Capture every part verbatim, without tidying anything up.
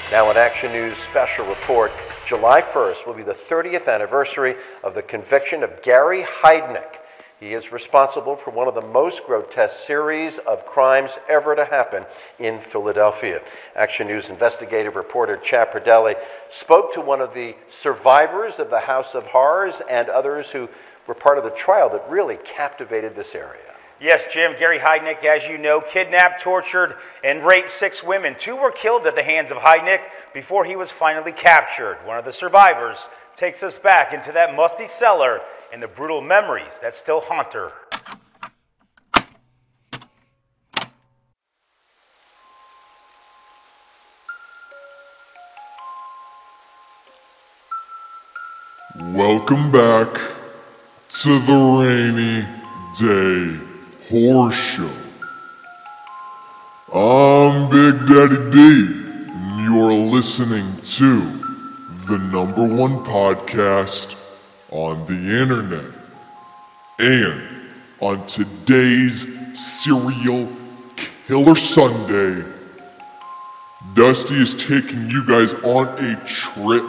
Now, an Action News special report. July first will be the thirtieth anniversary of the conviction of Gary Heidnik. He is responsible for one of the most grotesque series of crimes ever to happen in Philadelphia. Action News investigative reporter Chad Pradelli spoke to one of the survivors of the House of Horrors and others who were part of the trial that really captivated this area. Yes, Jim, Gary Heidnik, as you know, kidnapped, tortured, and raped six women. Two were killed at the hands of Heidnik before he was finally captured. One of the survivors takes us back into that musty cellar and the brutal memories that still haunt her. Welcome back to the Rainy Day Horror Show. I'm Big Daddy D, and you're listening to the number one podcast on the internet. And on today's Serial Killer Sunday, Dusty is taking you guys on a trip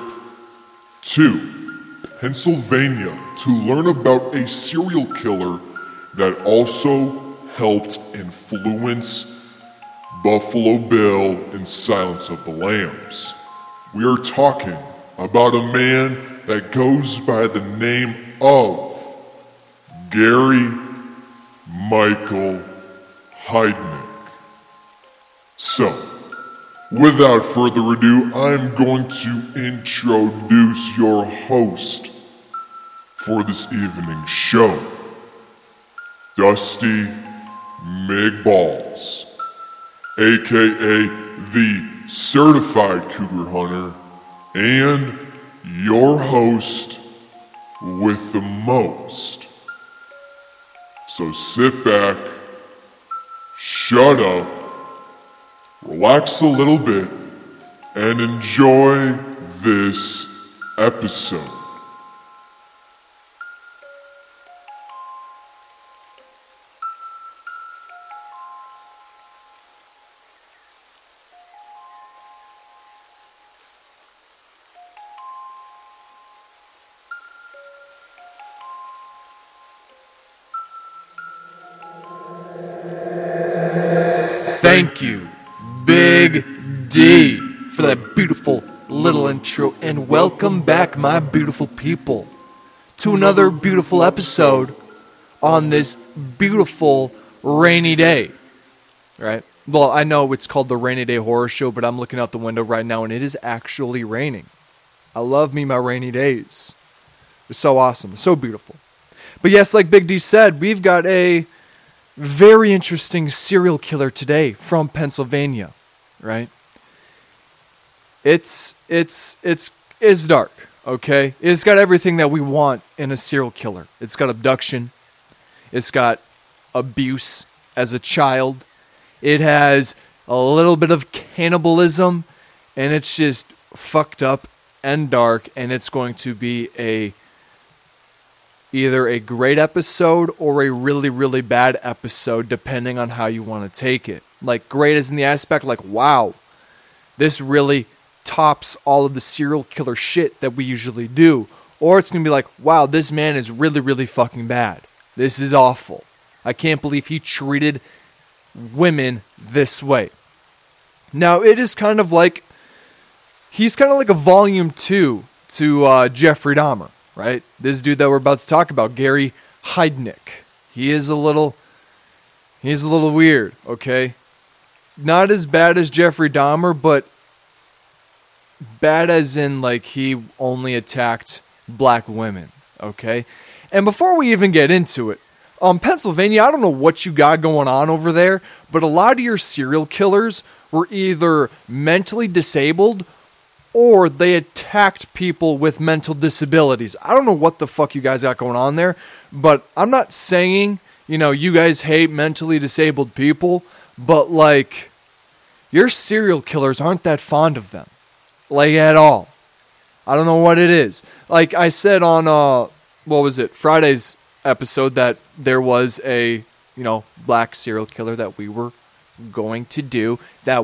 to Pennsylvania to learn about a serial killer that also helped influence Buffalo Bill and Silence of the Lambs. We are talking about a man that goes by the name of Gary Michael Heidnik. So, without further ado, I'm going to introduce your host for this evening's show, Dusty McBalls, aka the Certified Cougar Hunter, and your host with the most. So sit back, shut up, relax a little bit, and enjoy this episode. Thank you, Big D, for that beautiful little intro, and welcome back, my beautiful people, to another beautiful episode on this beautiful rainy day, right? Well, I know it's called the Rainy Day Horror Show, but I'm looking out the window right now, and it is actually raining. I love me my rainy days. It's so awesome, so beautiful. But yes, like Big D said, we've got a very interesting serial killer today from Pennsylvania, right? It's it's it's it's dark, okay? It's got everything that we want in a serial killer. It's got abduction. It's got abuse as a child. It has a little bit of cannibalism, and it's just fucked up and dark, and it's going to be a either a great episode or a really, really bad episode, depending on how you want to take it. Like, great is in the aspect, like, wow, this really tops all of the serial killer shit that we usually do. Or it's going to be like, wow, this man is really, really fucking bad. This is awful. I can't believe he treated women this way. Now, it is kind of like, he's kind of like a volume two to uh, Jeffrey Dahmer. Right? This dude that we're about to talk about, Gary Heidnik. He is a little, he's a little weird, okay? Not as bad as Jeffrey Dahmer, but bad as in, like, he only attacked black women, okay? And before we even get into it, um, Pennsylvania, I don't know what you got going on over there, but a lot of your serial killers were either mentally disabled or they attacked people with mental disabilities. I don't know what the fuck you guys got going on there, but I'm not saying, you know, you guys hate mentally disabled people, but, like, your serial killers aren't that fond of them. Like, at all. I don't know what it is. Like I said on, uh, what was it, Friday's episode, that there was a, you know, black serial killer that we were going to do, that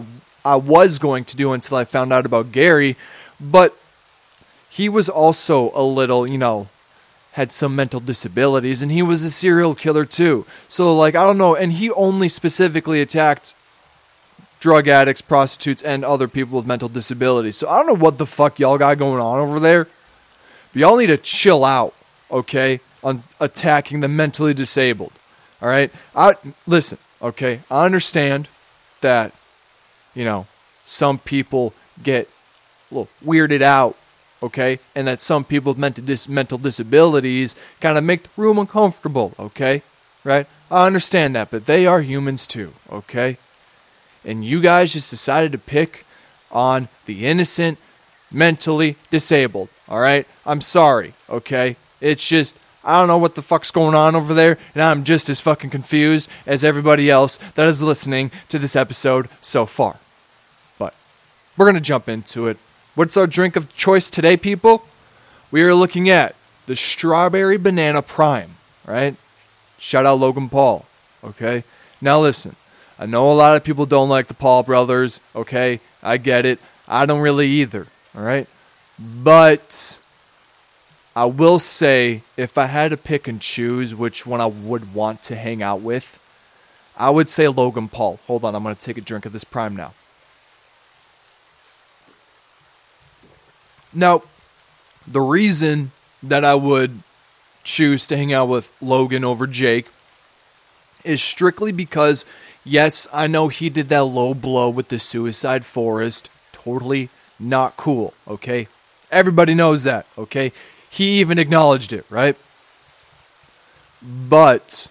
I was going to do until I found out about Gary. But he was also a little, you know, had some mental disabilities, and he was a serial killer too. So, like, I don't know, and he only specifically attacked drug addicts, prostitutes, and other people with mental disabilities. So I don't know what the fuck y'all got going on over there, but y'all need to chill out, okay, on attacking the mentally disabled, all right? I, listen, okay, I understand that, you know, some people get a little weirded out, okay? And that some people with mental, dis- mental disabilities kind of make the room uncomfortable, okay? Right? I understand that, but they are humans too, okay? And you guys just decided to pick on the innocent, mentally disabled, all right? I'm sorry, okay? It's just, I don't know what the fuck's going on over there, and I'm just as fucking confused as everybody else that is listening to this episode so far. But we're going to jump into it. What's our drink of choice today, people? We are looking at the Strawberry Banana Prime, right? Shout out Logan Paul, okay? Now listen, I know a lot of people don't like the Paul brothers, okay? I get it. I don't really either, all right? But I will say, if I had to pick and choose which one I would want to hang out with, I would say Logan Paul. Hold on, I'm going to take a drink of this Prime now. Now, the reason that I would choose to hang out with Logan over Jake is strictly because, yes, I know he did that low blow with the Suicide Forest. Totally not cool, okay? Everybody knows that, okay? He even acknowledged it, right? But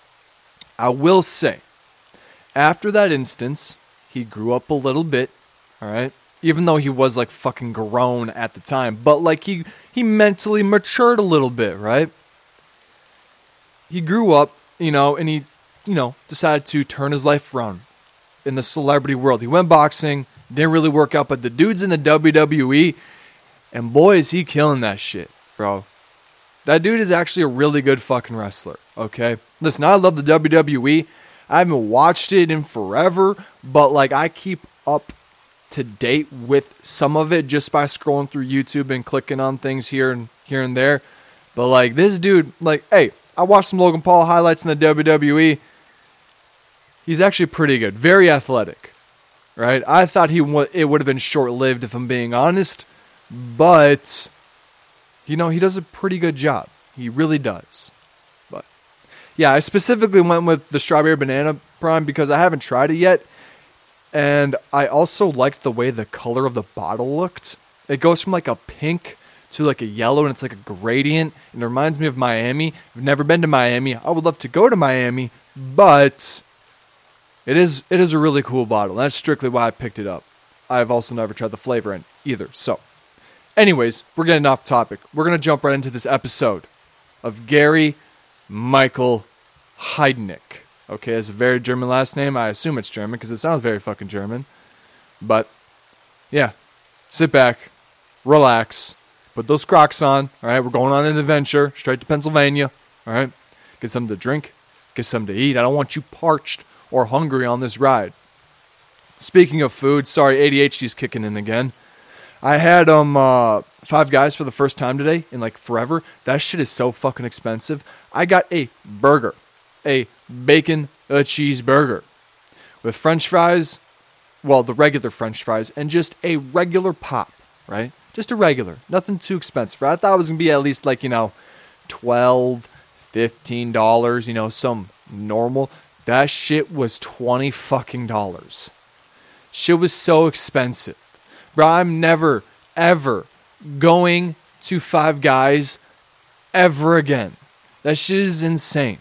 I will say, after that instance, he grew up a little bit, all right? Even though he was like fucking grown at the time. But like he, he mentally matured a little bit, right? He grew up, you know, and he, you know, decided to turn his life around in the celebrity world. He went boxing, didn't really work out, but the dude's in the W W E, and boy, is he killing that shit, bro. That dude is actually a really good fucking wrestler, okay? Listen, I love the W W E. I haven't watched it in forever, but like I keep up to date with some of it just by scrolling through YouTube and clicking on things here and here and there. But like this dude, like, hey, I watched some Logan Paul highlights in the W W E. He's actually pretty good, very athletic, right? I thought he w- it would have been short-lived if I'm being honest, but you know, he does a pretty good job. He really does. But yeah, I specifically went with the Strawberry Banana Prime because I haven't tried it yet. And I also liked the way the color of the bottle looked. It goes from like a pink to like a yellow, and it's like a gradient. And it reminds me of Miami. I've never been to Miami. I would love to go to Miami, but it is it is a really cool bottle. That's strictly why I picked it up. I've also never tried the flavor in either. So, anyways, we're getting off topic. We're going to jump right into this episode of Gary Michael Heidnik. Okay, it's a very German last name. I assume it's German because it sounds very fucking German. But, yeah, sit back, relax, put those Crocs on. All right, we're going on an adventure straight to Pennsylvania. All right, get something to drink, get something to eat. I don't want you parched or hungry on this ride. Speaking of food, sorry, A D H D's kicking in again. I had um uh, Five Guys for the first time today in like forever. That shit is so fucking expensive. I got a burger. A bacon, a cheeseburger with french fries, well, the regular french fries, and just a regular pop, right? Just a regular, nothing too expensive. I thought it was going to be at least like, you know, twelve dollars, fifteen dollars, you know, some normal. That shit was twenty fucking dollars. Shit was so expensive. Bro, I'm never, ever going to Five Guys ever again. That shit is insane.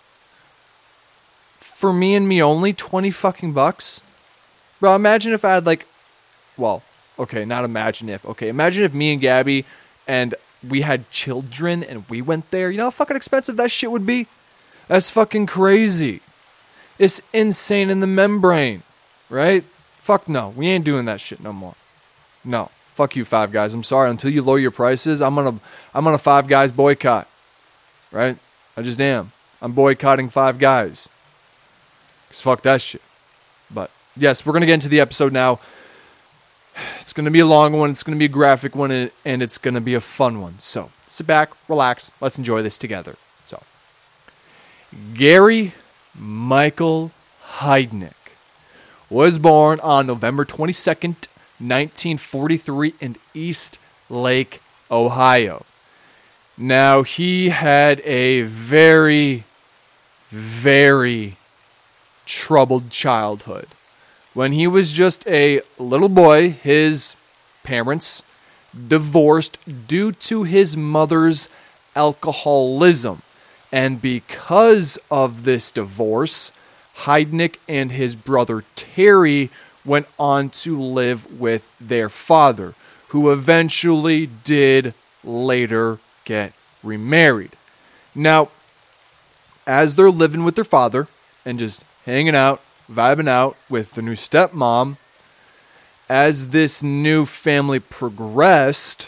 For me and me only, twenty fucking bucks? Bro, imagine if I had like, well, okay, not imagine if, okay, imagine if me and Gabby and we had children and we went there. You know how fucking expensive that shit would be? That's fucking crazy. It's insane in the membrane, right? Fuck no, we ain't doing that shit no more. No, fuck you, Five Guys. I'm sorry, until you lower your prices, I'm gonna, I'm on a Five Guys boycott, right? I just am. I'm boycotting Five Guys. Fuck that shit. But yes, we're going to get into the episode now. It's going to be a long one, it's going to be a graphic one, and it's going to be a fun one. So sit back, relax, let's enjoy this together. So, Gary Michael Heidnik was born on November twenty-second, nineteen forty-three in East Lake, Ohio. Now, he had a very, very troubled childhood. When he was just a little boy, his parents divorced due to his mother's alcoholism. And because of this divorce, Heidnik and his brother Terry went on to live with their father, who eventually did later get remarried. Now, as they're living with their father and just hanging out, vibing out with the new stepmom, as this new family progressed,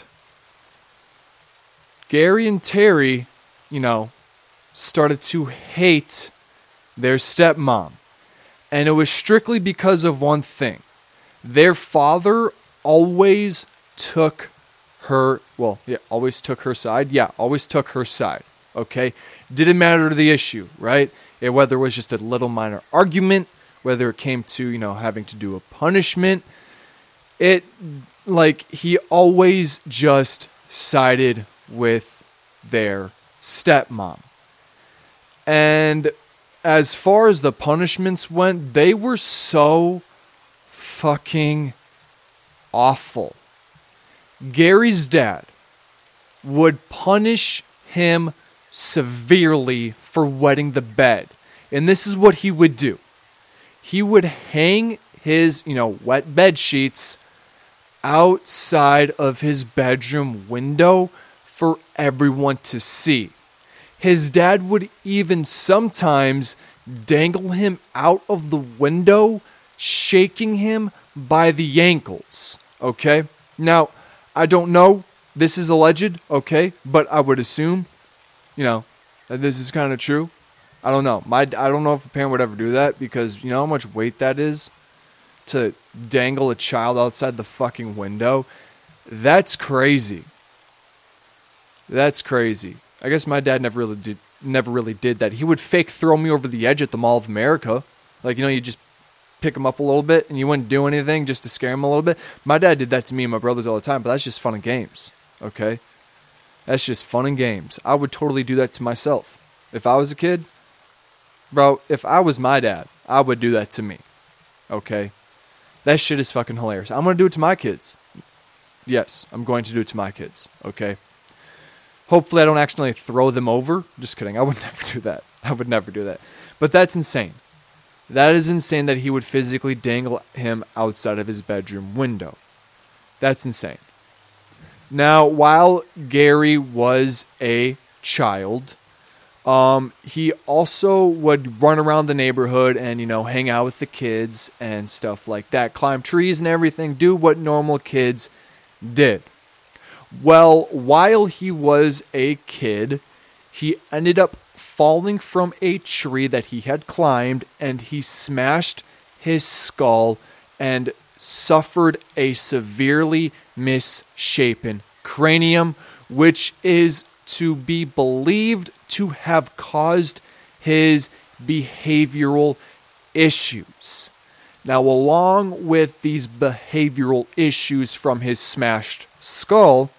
Gary and Terry, you know, started to hate their stepmom. And it was strictly because of one thing. Their father always took her, well, yeah, always took her side. Yeah, always took her side. Okay? Didn't matter to the issue, right? It, whether it was just a little minor argument, whether it came to, you know, having to do a punishment, it, like, he always just sided with their stepmom. And as far as the punishments went, they were so fucking awful. Gary's dad would punish him severely for wetting the bed. And this is what he would do. He would hang his, you know, wet bed sheets outside of his bedroom window for everyone to see. His dad would even sometimes dangle him out of the window, shaking him by the ankles. Okay? Now, I don't know. This is alleged, okay? But I would assume, you know, that this is kind of true. I don't know. My I don't know if a parent would ever do that, because you know how much weight that is to dangle a child outside the fucking window. That's crazy. That's crazy. I guess my dad never really did never really did that. He would fake throw me over the edge at the Mall of America. Like, you know, you just pick him up a little bit and you wouldn't do anything just to scare him a little bit. My dad did that to me and my brothers all the time, but that's just fun and games. Okay? That's just fun and games. I would totally do that to myself. If I was a kid, bro, if I was my dad, I would do that to me. Okay? That shit is fucking hilarious. I'm going to do it to my kids. Yes, I'm going to do it to my kids. Okay? Hopefully I don't accidentally throw them over. Just kidding. I would never do that. I would never do that. But that's insane. That is insane that he would physically dangle him outside of his bedroom window. That's insane. Now, while Gary was a child, um, he also would run around the neighborhood and, you know, hang out with the kids and stuff like that. Climb trees and everything. Do what normal kids did. Well, while he was a kid, he ended up falling from a tree that he had climbed, and he smashed his skull and suffered a severely misshapen cranium, which is to be believed to have caused his behavioral issues. Now, along with these behavioral issues from his smashed skull,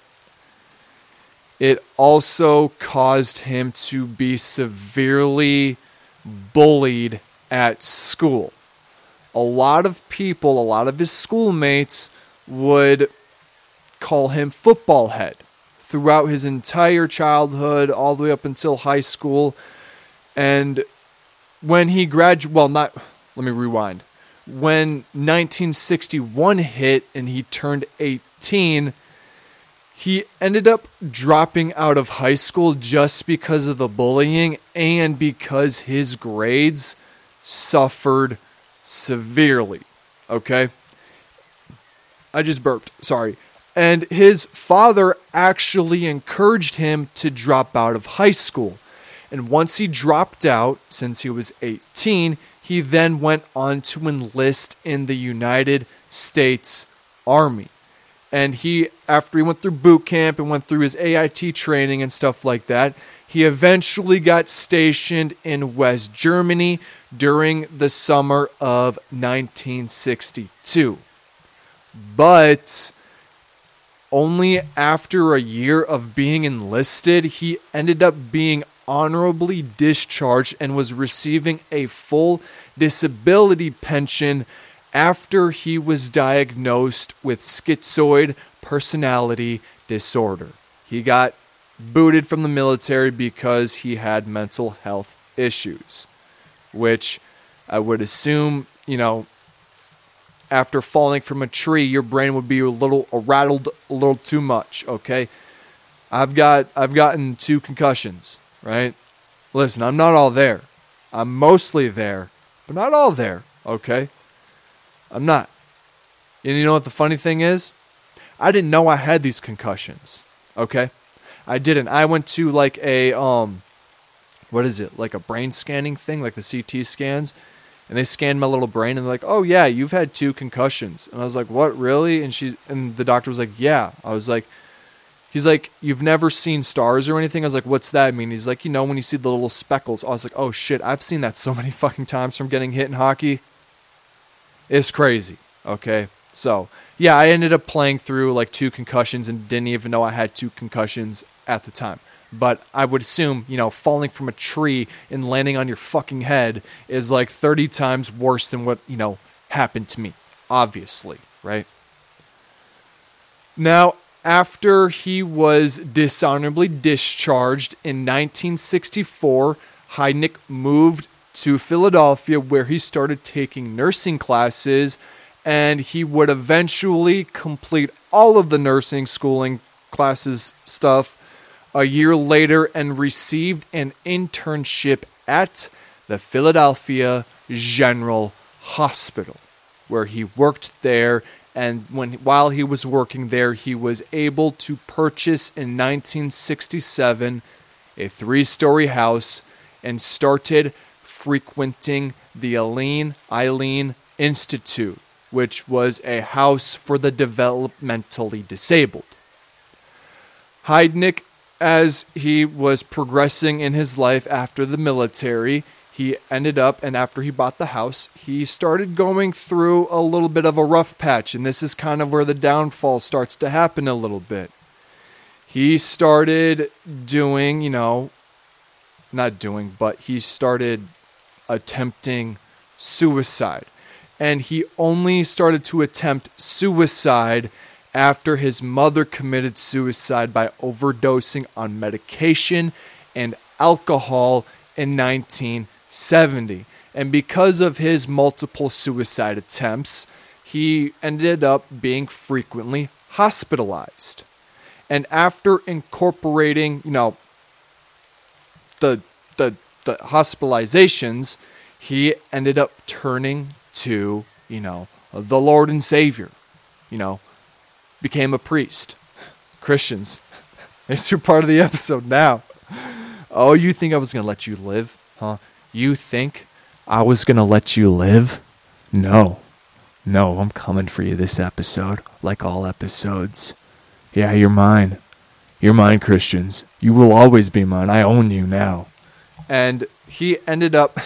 it also caused him to be severely bullied at school. A lot of people, a lot of his schoolmates would call him football head throughout his entire childhood, all the way up until high school. And when he graduated, well, not, let me rewind. When nineteen sixty-one hit and he turned eighteen, he ended up dropping out of high school just because of the bullying and because his grades suffered severely. Okay? I just burped. Sorry. And his father actually encouraged him to drop out of high school. And once he dropped out, since he was eighteen, he then went on to enlist in the United States Army. And he, after he went through boot camp and went through his A I T training and stuff like that, he eventually got stationed in West Germany during the summer of nineteen sixty-two. But only after a year of being enlisted, he ended up being honorably discharged and was receiving a full disability pension after he was diagnosed with schizoid personality disorder. He got booted from the military because he had mental health issues, which I would assume, you know, after falling from a tree, your brain would be a little rattled a little too much, okay? I've got I've gotten two concussions, right? Listen, I'm not all there. I'm mostly there, but not all there, okay? I'm not. And you know what the funny thing is? I didn't know I had these concussions, okay? I didn't. I went to like a, um, what is it? Like a brain scanning thing, like the C T scans. And they scanned my little brain and they're like, oh yeah, you've had two concussions. And I was like, what, really? And she, and the doctor was like, yeah. I was like, he's like, you've never seen stars or anything? I was like, what's that mean? He's like, you know, when you see the little speckles. I was like, oh shit, I've seen that so many fucking times from getting hit in hockey. It's crazy, okay? So, yeah, I ended up playing through like two concussions and didn't even know I had two concussions at the time. But I would assume, you know, falling from a tree and landing on your fucking head is like thirty times worse than what, you know, happened to me. Obviously, right? Now, after he was dishonorably discharged in nineteen sixty-four, Heidnik moved to Philadelphia where he started taking nursing classes, and he would eventually complete all of the nursing schooling classes stuff a year later and received an internship at the Philadelphia General Hospital, where he worked there. And when while he was working there, he was able to purchase in nineteen sixty-seven a three-story house and started frequenting the Eileen Eileen Institute, which was a house for the developmentally disabled. Heidnik, as he was progressing in his life after the military, he ended up, and after he bought the house, he started going through a little bit of a rough patch, and this is kind of where the downfall starts to happen a little bit. He started doing, you know, not doing, but he started attempting suicide. And he only started to attempt suicide after his mother committed suicide by overdosing on medication and alcohol in nineteen seventy. And because of his multiple suicide attempts, he ended up being frequently hospitalized. And after incorporating, you know, the the the hospitalizations, he ended up turning to, you know, the Lord and Savior, you know, became a priest. Christians, there's your part of the episode now. Oh, you think I was going to let you live? Huh? You think I was going to let you live? No. No, I'm coming for you this episode, like all episodes. Yeah, you're mine. You're mine, Christians. You will always be mine. I own you now. And he ended up...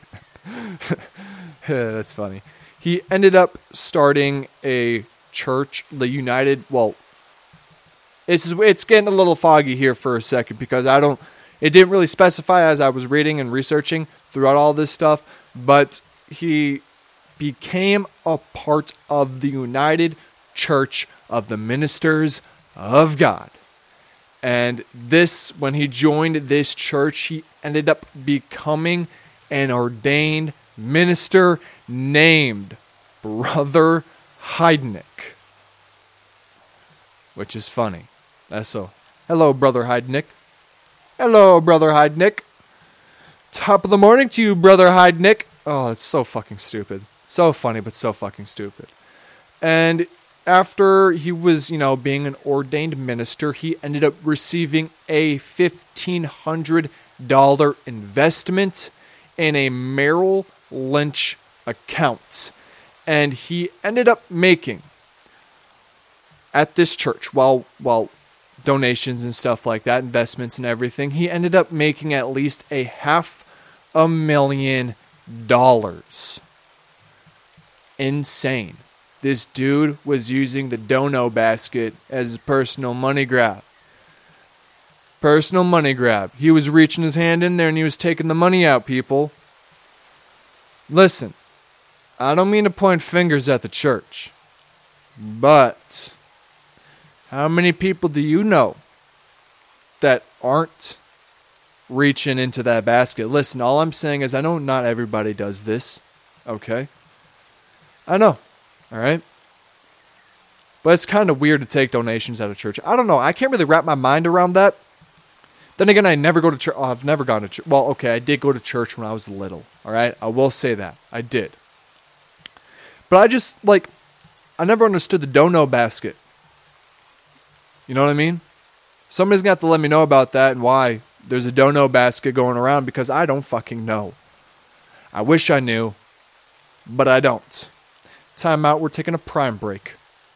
That's funny. He ended up starting a church, the United... Well, it's, it's getting a little foggy here for a second because I don't... It didn't really specify as I was reading and researching throughout all this stuff, but he became a part of the United Church of the Ministers of God. And this, when he joined this church, he ended up becoming an ordained minister named Brother Heidnik. Which is funny. That's so. Hello, Brother Heidnik. Hello, Brother Heidnik. Top of the morning to you, Brother Heidnik. Oh, it's so fucking stupid. So funny, but so fucking stupid. And after he was, you know, being an ordained minister, he ended up receiving a fifteen hundred dollars investment in a Merrill Lynch account. And he ended up making, at this church, while while donations and stuff like that, investments and everything, he ended up making at least a half a million dollars. Insane. This dude was using the dono basket as a personal money grab. Personal money grab. He was reaching his hand in there and he was taking the money out, people. Listen, I don't mean to point fingers at the church, but how many people do you know that aren't reaching into that basket? Listen, all I'm saying is I know not everybody does this, okay? I know, all right? But it's kind of weird to take donations out of church. I don't know. I can't really wrap my mind around that. Then again, I never go to church. Oh, I've never gone to church. Well, okay, I did go to church when I was little, all right? I will say that. I did. But I just, like, I never understood the dono basket. You know what I mean? Somebody's going to have to let me know about that and why there's a dono basket going around, because I don't fucking know. I wish I knew, but I don't. Time out. We're taking a prime break.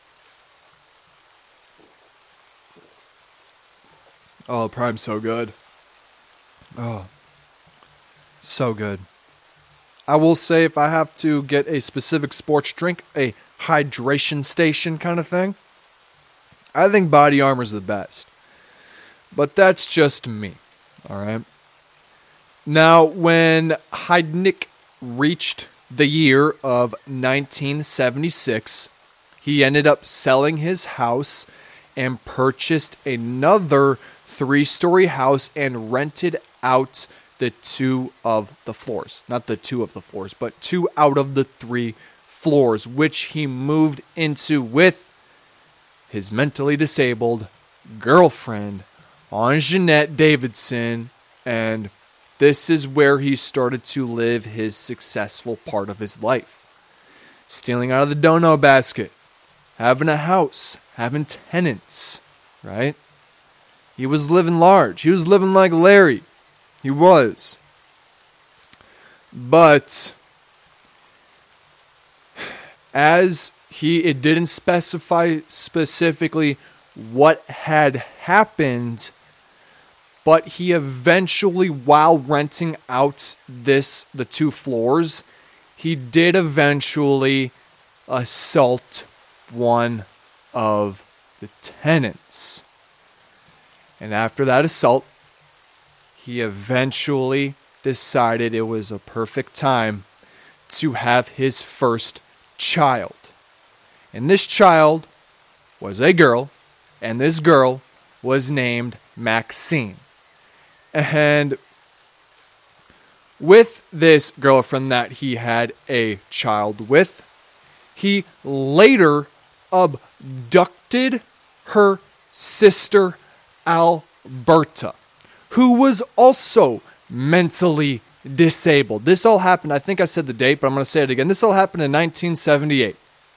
Oh, Prime's so good. Oh, so good. I will say, if I have to get a specific sports drink, a hydration station kind of thing, I think Body Armor's the best. But that's just me, all right? Now, when Heidnik reached the year of nineteen seventy-six, he ended up selling his house and purchased another three-story house and rented out the two of the floors. Not the two of the floors, but two out of the three floors, which he moved into with his mentally disabled girlfriend, Anjanette Davidson, and this is where he started to live his successful part of his life. Stealing out of the dono basket, having a house, having tenants, right? He was living large. He was living like Larry. He was. But as he, it didn't specify specifically what had happened, but he eventually, while renting out this, the two floors, he did eventually assault one of the tenants. And after that assault, he eventually decided it was a perfect time to have his first child. And this child was a girl, and this girl was named Maxine. And with this girlfriend that he had a child with, he later abducted her sister Alberta, who was also mentally disabled. This all happened, I think I said the date, but I'm going to say it again. This all happened in nineteen seventy-eight.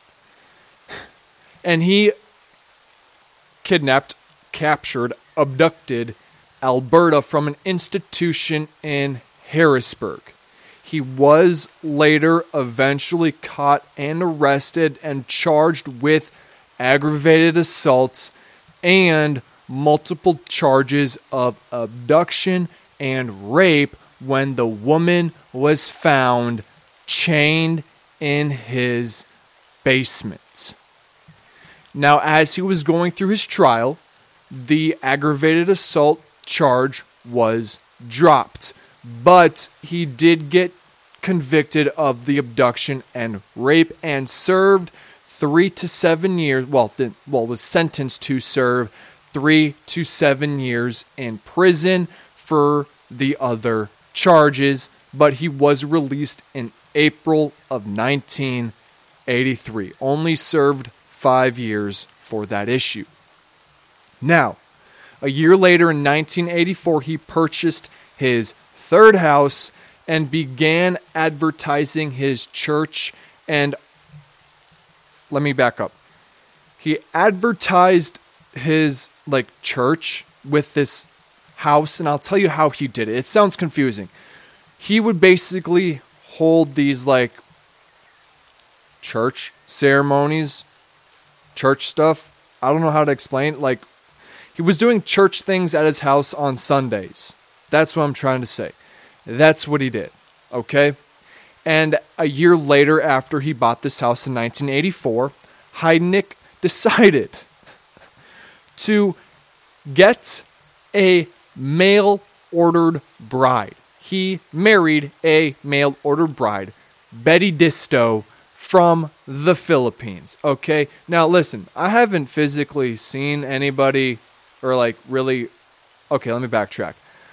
And he kidnapped, captured, abducted Alberta from an institution in Harrisburg. He was later eventually caught and arrested and charged with aggravated assault and multiple charges of abduction and rape when the woman was found chained in his basement. Now, as he was going through his trial, the aggravated assault charge was dropped, but he did get convicted of the abduction and rape and served three to seven years, well, well, was sentenced to serve three to seven years in prison for the other charges, but he was released in April of nineteen eighty-three. Only served five years for that issue. Now, a year later in nineteen eighty-four, he purchased his third house and began advertising his church. And let me back up. He advertised his like church with this house, and I'll tell you how he did it. It sounds confusing. He would basically hold these like church ceremonies, church stuff. I don't know how to explain. Like, he was doing church things at his house on Sundays. That's what I'm trying to say. That's what he did. Okay? And a year later, after he bought this house in nineteen eighty-four, Heidnik decided to get a mail-ordered bride. He married a mail-ordered bride, Betty Disto, from the Philippines. Okay? Now, listen, I haven't physically seen anybody, or like really... Okay, let me backtrack.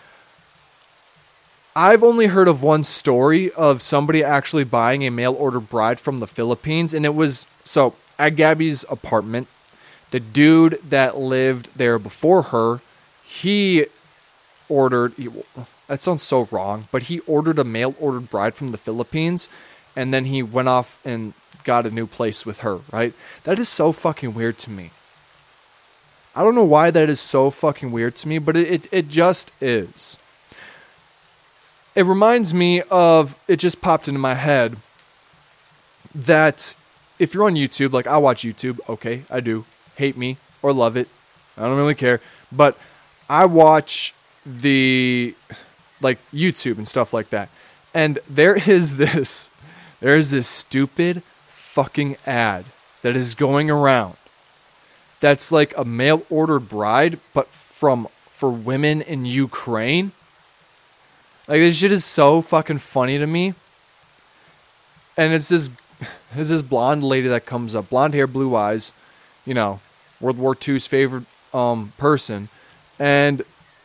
I've only heard of one story of somebody actually buying a mail-order bride from the Philippines, and it was, so, at Gabby's apartment, the dude that lived there before her, he ordered, he, that sounds so wrong, but he ordered a mail-ordered bride from the Philippines, and then he went off and got a new place with her, right? That is so fucking weird to me. I don't know why that is so fucking weird to me, but it, it, it just is. It reminds me of, it just popped into my head, that if you're on YouTube, like I watch YouTube, okay, I do, hate me or love it, I don't really care, but I watch the, like YouTube and stuff like that, and there is this, there is this stupid fucking ad that is going around that's like a mail-ordered bride, but from, for women in Ukraine. Like, this shit is so fucking funny to me. And it's this, it's this blonde lady that comes up. Blonde hair, blue eyes. You know, World War Two's favorite um, person. And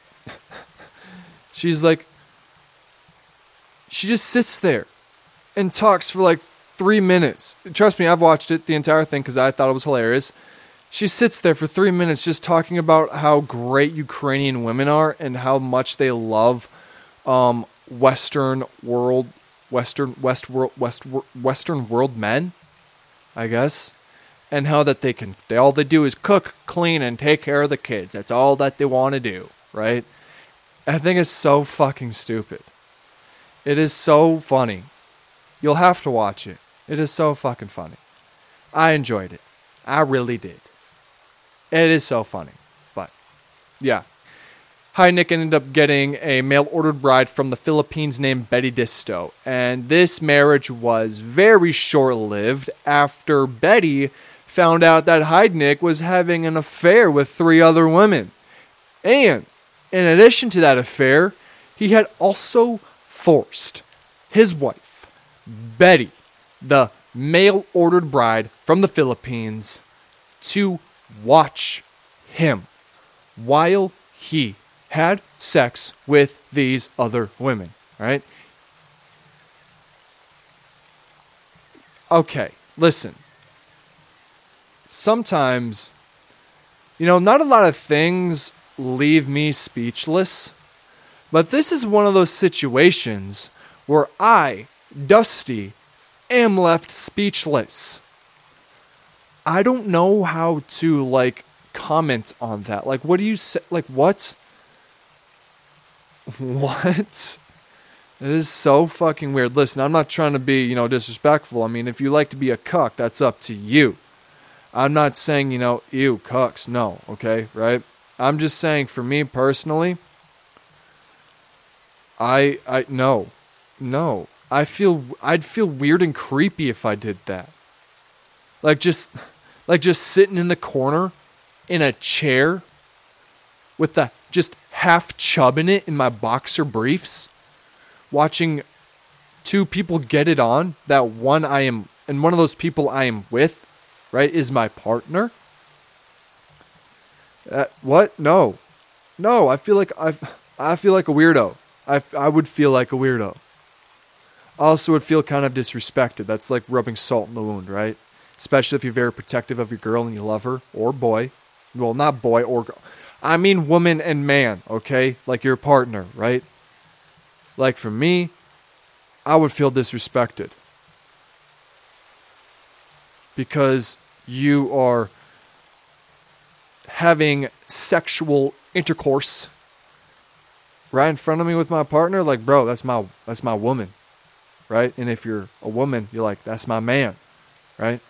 she's like, she just sits there and talks for like three minutes. Trust me, I've watched it, the entire thing, because I thought it was hilarious. She sits there for three minutes just talking about how great Ukrainian women are and how much they love Um, Western world, Western West world, West Western world men, I guess, and how that they can, they all they do is cook, clean, and take care of the kids. That's all that they want to do, right? I think it's so fucking stupid. It is so funny. You'll have to watch it. It is so fucking funny. I enjoyed it. I really did. It is so funny, but yeah. Heidnik ended up getting a mail-ordered bride from the Philippines named Betty Disto, and this marriage was very short-lived after Betty found out that Heidnik was having an affair with three other women. And, in addition to that affair, he had also forced his wife, Betty, the mail-ordered bride from the Philippines, to watch him while he had sex with these other women, right? Okay, listen. Sometimes, you know, not a lot of things leave me speechless, but this is one of those situations where I, Dusty, am left speechless. I don't know how to, like, comment on that. Like, what do you say? Like, what? What? It is so fucking weird. Listen, I'm not trying to be, you know, disrespectful. I mean, if you like to be a cuck, that's up to you. I'm not saying, you know, ew, cucks. No, okay, right? I'm just saying, for me personally, I, I, no, no. I feel, I'd feel weird and creepy if I did that. Like, just, like, just sitting in the corner in a chair with the, just half chubbing it in my boxer briefs, watching two people get it on, that one I am, and one of those people I am with, right, is my partner. Uh, what? No. No, I feel like I I feel like a weirdo. I, I would feel like a weirdo. I also would feel kind of disrespected. That's like rubbing salt in the wound, right? Especially if you're very protective of your girl and you love her, or boy. Well, not boy or girl. I mean woman and man, okay? Like your partner, right? Like for me, I would feel disrespected. Because you are having sexual intercourse right in front of me with my partner. Like, bro, that's my that's my woman. right? And if you're a woman, you're like, that's my man, right?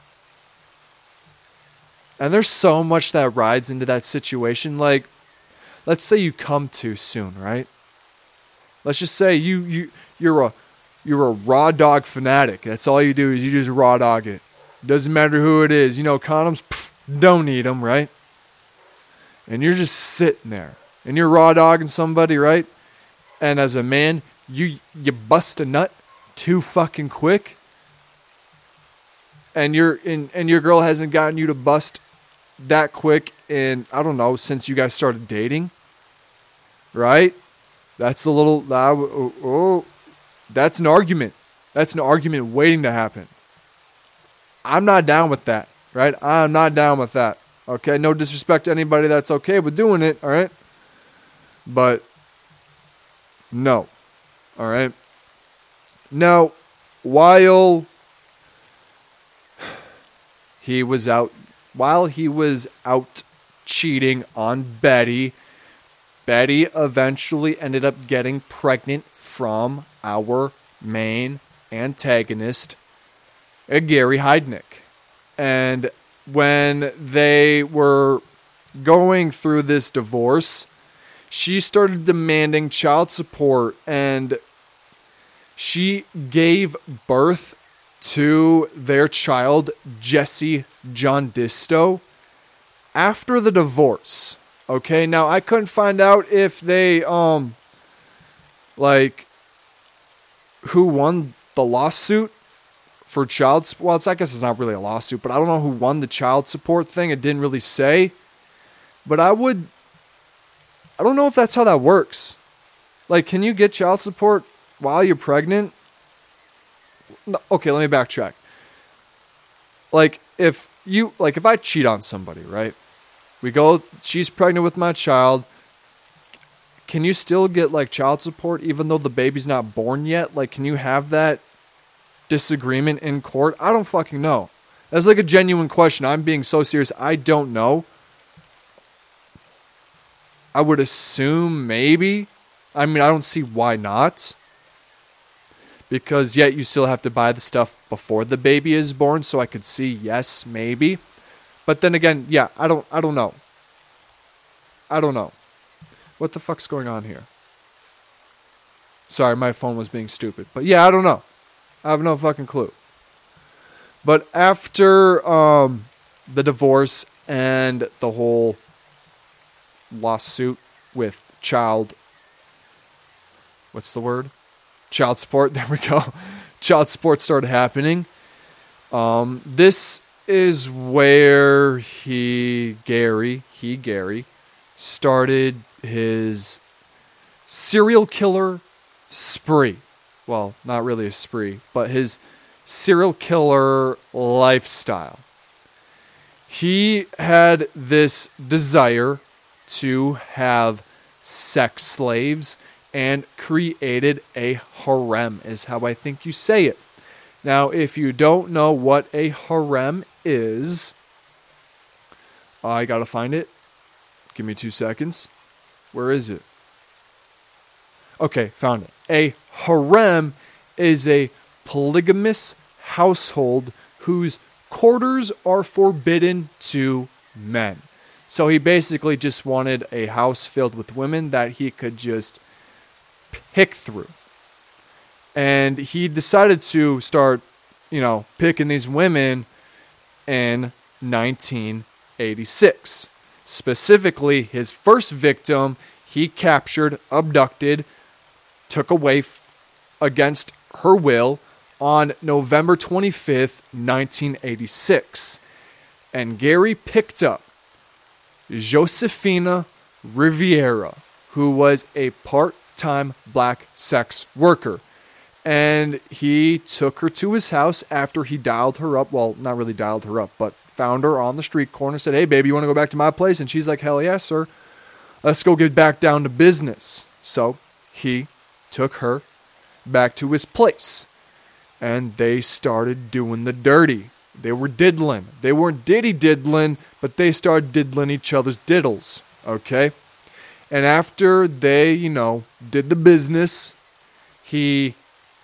And there's so much that rides into that situation. Like, let's say you come too soon, right? Let's just say you you you're a you're a raw dog fanatic. That's all you do is you just raw dog it. Doesn't matter who it is. You know, condoms, pff, don't need them, right? And you're just sitting there, and you're raw dogging somebody, right? And as a man, you you bust a nut too fucking quick, and you're in, and your girl hasn't gotten you to bust that quick in, I don't know, since you guys started dating, right? That's a little, uh, oh, oh, that's an argument. That's an argument waiting to happen. I'm not down with that, right? I'm not down with that. Okay, no disrespect to anybody that's okay with doing it, all right? But no, all right? Now, while he was out, while he was out cheating on Betty, Betty eventually ended up getting pregnant from our main antagonist, Gary Heidnik. And when they were going through this divorce, she started demanding child support, and she gave birth to their child, Jesse John Disto, after the divorce. Okay, now I couldn't find out if they, um, like, who won the lawsuit for child support. Well, it's, I guess it's not really a lawsuit, but I don't know who won the child support thing. It didn't really say. But I would, I don't know if that's how that works. Like, can you get child support while you're pregnant? No, okay, let me backtrack. Like, if you, like, if I cheat on somebody, right? We go, she's pregnant with my child. Can you still get, like, child support even though the baby's not born yet? Like, can you have that disagreement in court? I don't fucking know. That's like a genuine question. I'm being so serious. I don't know. I would assume maybe. I mean, I don't see why not. Because yet you still have to buy the stuff before the baby is born, so I could see yes, maybe. But then again, yeah, I don't I don't know. I don't know. What the fuck's going on here? Sorry, my phone was being stupid. But yeah, I don't know. I have no fucking clue. But after um, the divorce and the whole lawsuit with child... What's the word? Child support. There we go. Child support started happening. Um, this is where he, Gary, he, Gary, started his serial killer spree. Well, not really a spree, but his serial killer lifestyle. He had this desire to have sex slaves and created a harem, is how I think you say it. Now, if you don't know what a harem is, I gotta find it. Give me two seconds. Where is it? Okay, found it. A harem is a polygamous household whose quarters are forbidden to men. So he basically just wanted a house filled with women that he could just pick through. And he decided to start, you know, picking these women in nineteen eighty-six. Specifically, his first victim, he captured, abducted, took away f- against her will on November twenty-fifth, nineteen eighty-six. And Gary picked up Josefina Riviera, who was a part-time black sex worker. And he took her to his house after he dialed her up. Well, not really dialed her up, but found her on the street corner, said, "Hey, baby, you want to go back to my place?" And she's like, "Hell yes, sir. Let's go get back down to business." So he took her back to his place. And they started doing the dirty. They were diddling. They weren't diddy diddling, but they started diddling each other's diddles. Okay? And after they, you know, did the business, he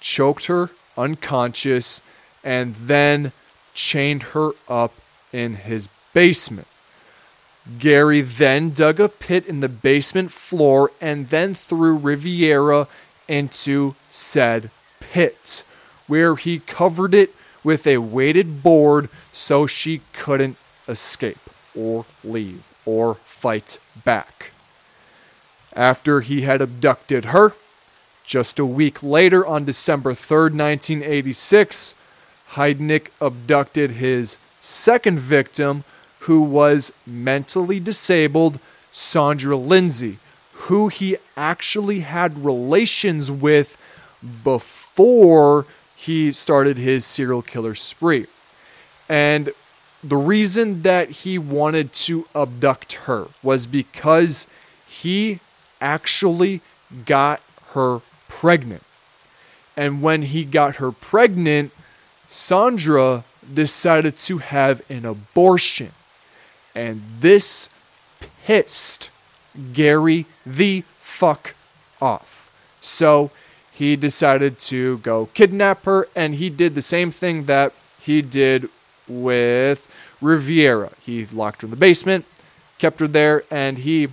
choked her unconscious, and then chained her up in his basement. Gary then dug a pit in the basement floor and then threw Riviera into said pit, where he covered it with a weighted board so she couldn't escape or leave or fight back. After he had abducted her, just a week later, on December third, nineteen eighty-six, Heidnik abducted his second victim, who was mentally disabled, Sandra Lindsay, who he actually had relations with before he started his serial killer spree. And the reason that he wanted to abduct her was because he actually got her pregnant. And when he got her pregnant, Sandra decided to have an abortion. And this pissed Gary the fuck off. So he decided to go kidnap her, and he did the same thing that he did with Riviera. He locked her in the basement, kept her there, and he,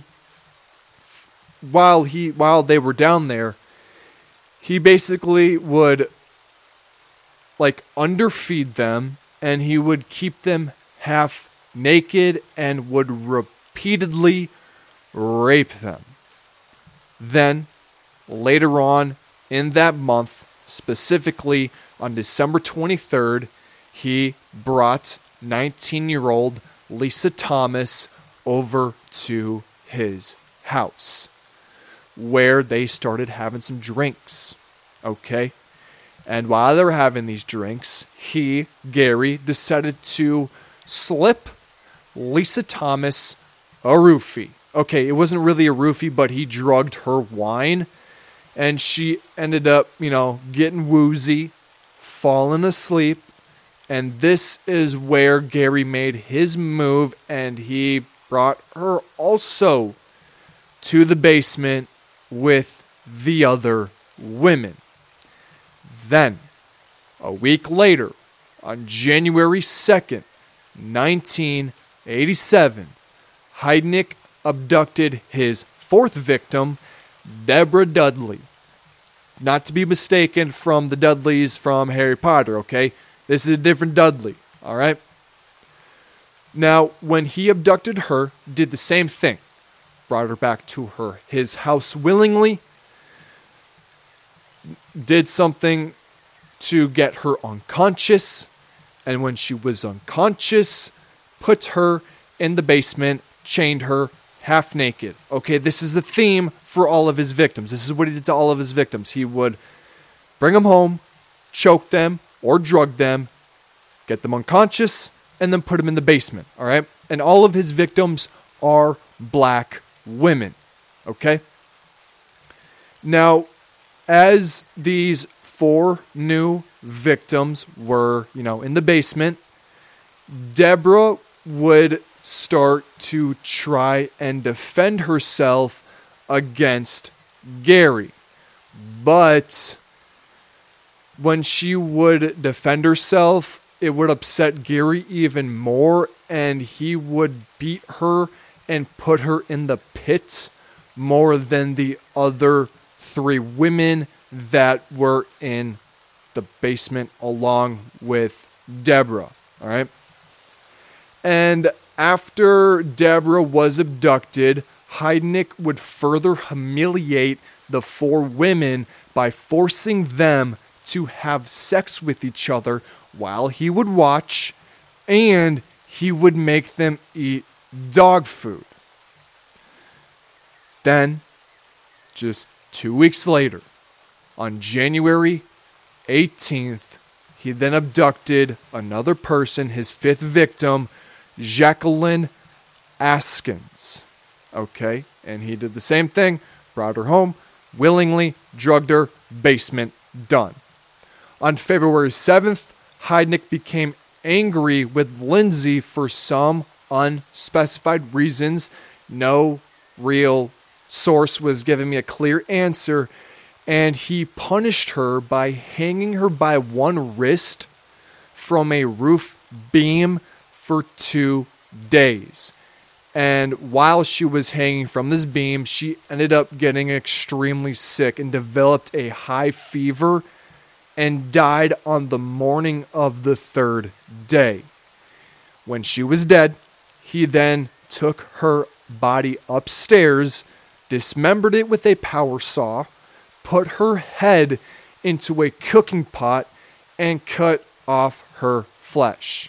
while he while they were down there, he basically would like underfeed them, and he would keep them half naked and would repeatedly rape them. Then, later on in that month, specifically on December twenty-third, he brought nineteen-year-old Lisa Thomas over to his house, where they started having some drinks, okay? And while they were having these drinks, he, Gary, decided to slip Lisa Thomas a roofie. Okay, it wasn't really a roofie, but he drugged her wine, and she ended up, you know, getting woozy, falling asleep, and this is where Gary made his move, and he brought her also to the basement with the other women. Then, a week later, on January second, nineteen eighty-seven, Heidnik abducted his fourth victim, Deborah Dudley. Not to be mistaken from the Dudleys from Harry Potter, okay? This is a different Dudley, all right? Now, when he abducted her, did the same thing. Brought her back to her his house willingly. Did something to get her unconscious. And when she was unconscious, put her in the basement, chained her half naked. Okay, this is the theme for all of his victims. This is what he did to all of his victims. He would bring them home, choke them, or drug them, get them unconscious, and then put them in the basement, all right? And all of his victims are black women, okay? Now, as these four new victims were, you know, in the basement, Deborah would start to try and defend herself against Gary. But when she would defend herself, it would upset Gary even more, and he would beat her and put her in the pit more than the other three women that were in the basement along with Deborah. All right. And after Deborah was abducted, Heidnik would further humiliate the four women by forcing them to have sex with each other while he would watch, and he would make them eat dog food. Then, just two weeks later, on January eighteenth, he then abducted another person, his fifth victim, Jacqueline Askins. Okay, and he did the same thing, brought her home, willingly drugged her, basement, done. On February seventh, Heidnik became angry with Lindsay for some unspecified reasons. No real source was giving me a clear answer. and he punished her by hanging her by one wrist from a roof beam for two days. And while she was hanging from this beam, she ended up getting extremely sick and developed a high fever and died on the morning of the third day. When she was dead, he then took her body upstairs, dismembered it with a power saw, put her head into a cooking pot, and cut off her flesh.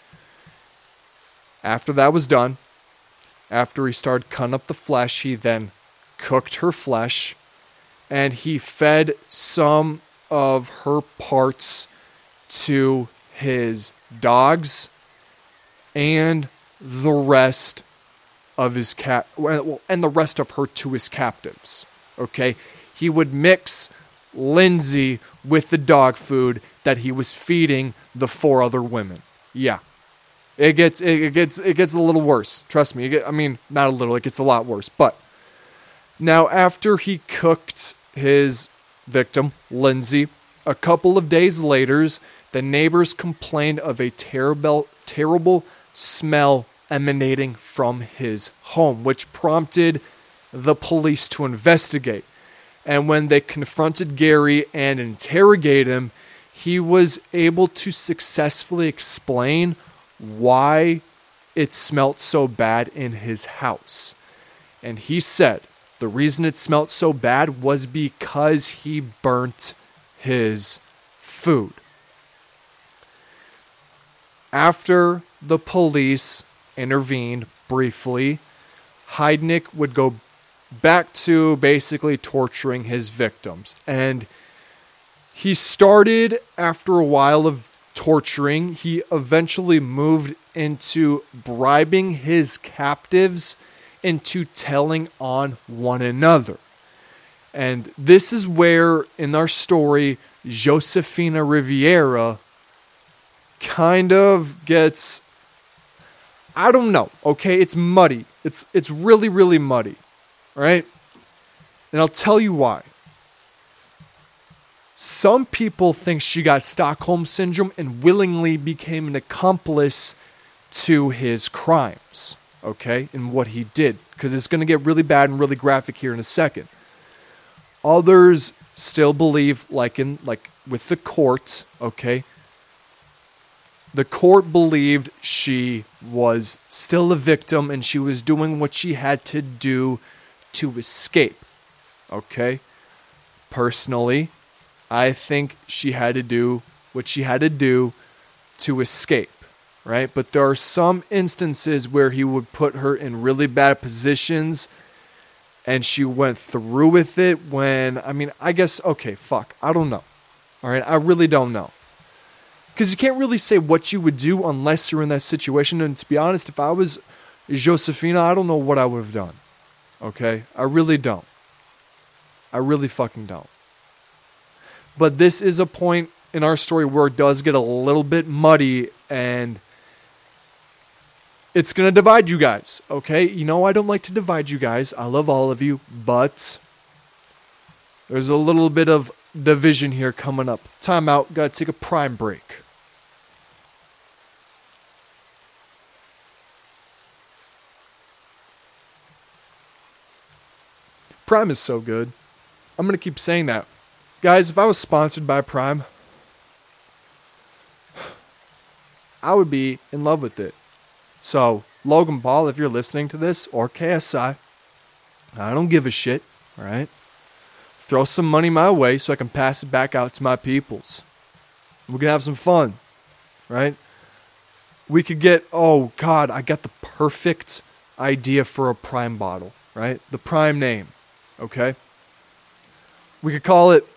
After that was done, after he started cutting up the flesh, he then cooked her flesh, and he fed some of her parts to his dogs and the rest of his cat, well, and the rest of her to his captives. Okay, he would mix Lindsay with the dog food that he was feeding the four other women. Yeah. It gets it gets it gets a little worse. Trust me. It get, I mean, not a little. It gets a lot worse. But now, after he cooked his victim, Lindsay, a couple of days later, the neighbors complained of a terrible, terrible smell emanating from his home, which prompted the police to investigate. And when they confronted Gary and interrogated him, he was able to successfully explain why it smelt so bad in his house. And he said the reason it smelt so bad was because he burnt his food. After the police intervened briefly, Heidnik would go back to basically torturing his victims. And he started, after a while of torturing, he eventually moved into bribing his captives into telling on one another. And this is where, in our story, Josefina Riviera kind of gets, I don't know, okay? It's muddy. It's it's really, really muddy, right? And I'll tell you why. Some people think she got Stockholm Syndrome and willingly became an accomplice to his crimes, okay, and what he did, because it's going to get really bad and really graphic here in a second. Others still believe, like in like with the court, okay, the court believed she was still a victim and she was doing what she had to do to escape, okay? Personally, I think she had to do what she had to do to escape, right? But there are some instances where he would put her in really bad positions and she went through with it when, I mean, I guess, okay, fuck, I don't know. All right, I really don't know. Because you can't really say what you would do unless you're in that situation. And to be honest, if I was Josefina, I don't know what I would have done. Okay? I really don't. I really fucking don't. But this is a point in our story where it does get a little bit muddy and it's going to divide you guys, okay? You know, I don't like to divide you guys. I love all of you, but there's a little bit of division here coming up. Time out. Got to take a prime break. Prime is so good. I'm going to keep saying that. Guys, if I was sponsored by Prime, I would be in love with it. So, Logan Paul, if you're listening to this, or K S I, I don't give a shit, all right? Throw some money my way so I can pass it back out to my peoples. We're going to have some fun, right? We could get, oh God, I got the perfect idea for a Prime bottle, right? The Prime name, okay? We could call it,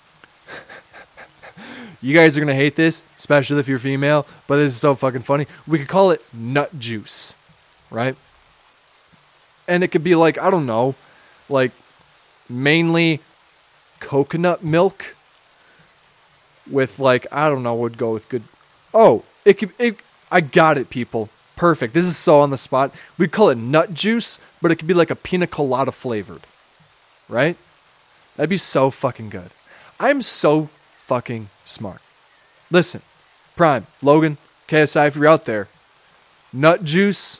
you guys are going to hate this, especially if you're female, but this is so fucking funny. We could call it Nut Juice, right? And it could be like, I don't know, like mainly coconut milk with like, I don't know, would go with good. Oh, it could, it, I got it, people. Perfect. This is so on the spot. We'd call it Nut Juice, but it could be like a pina colada flavored, right? That'd be so fucking good. I'm so fucking smart. Listen, Prime, Logan, K S I, if you're out there, Nut Juice.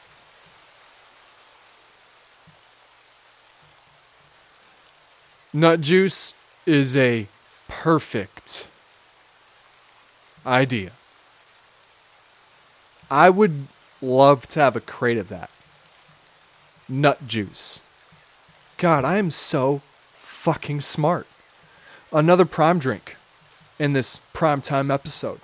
Nut Juice is a perfect idea. I would love to have a crate of that. Nut Juice. God, I am so fucking smart. Another Prime drink in this prime time episode.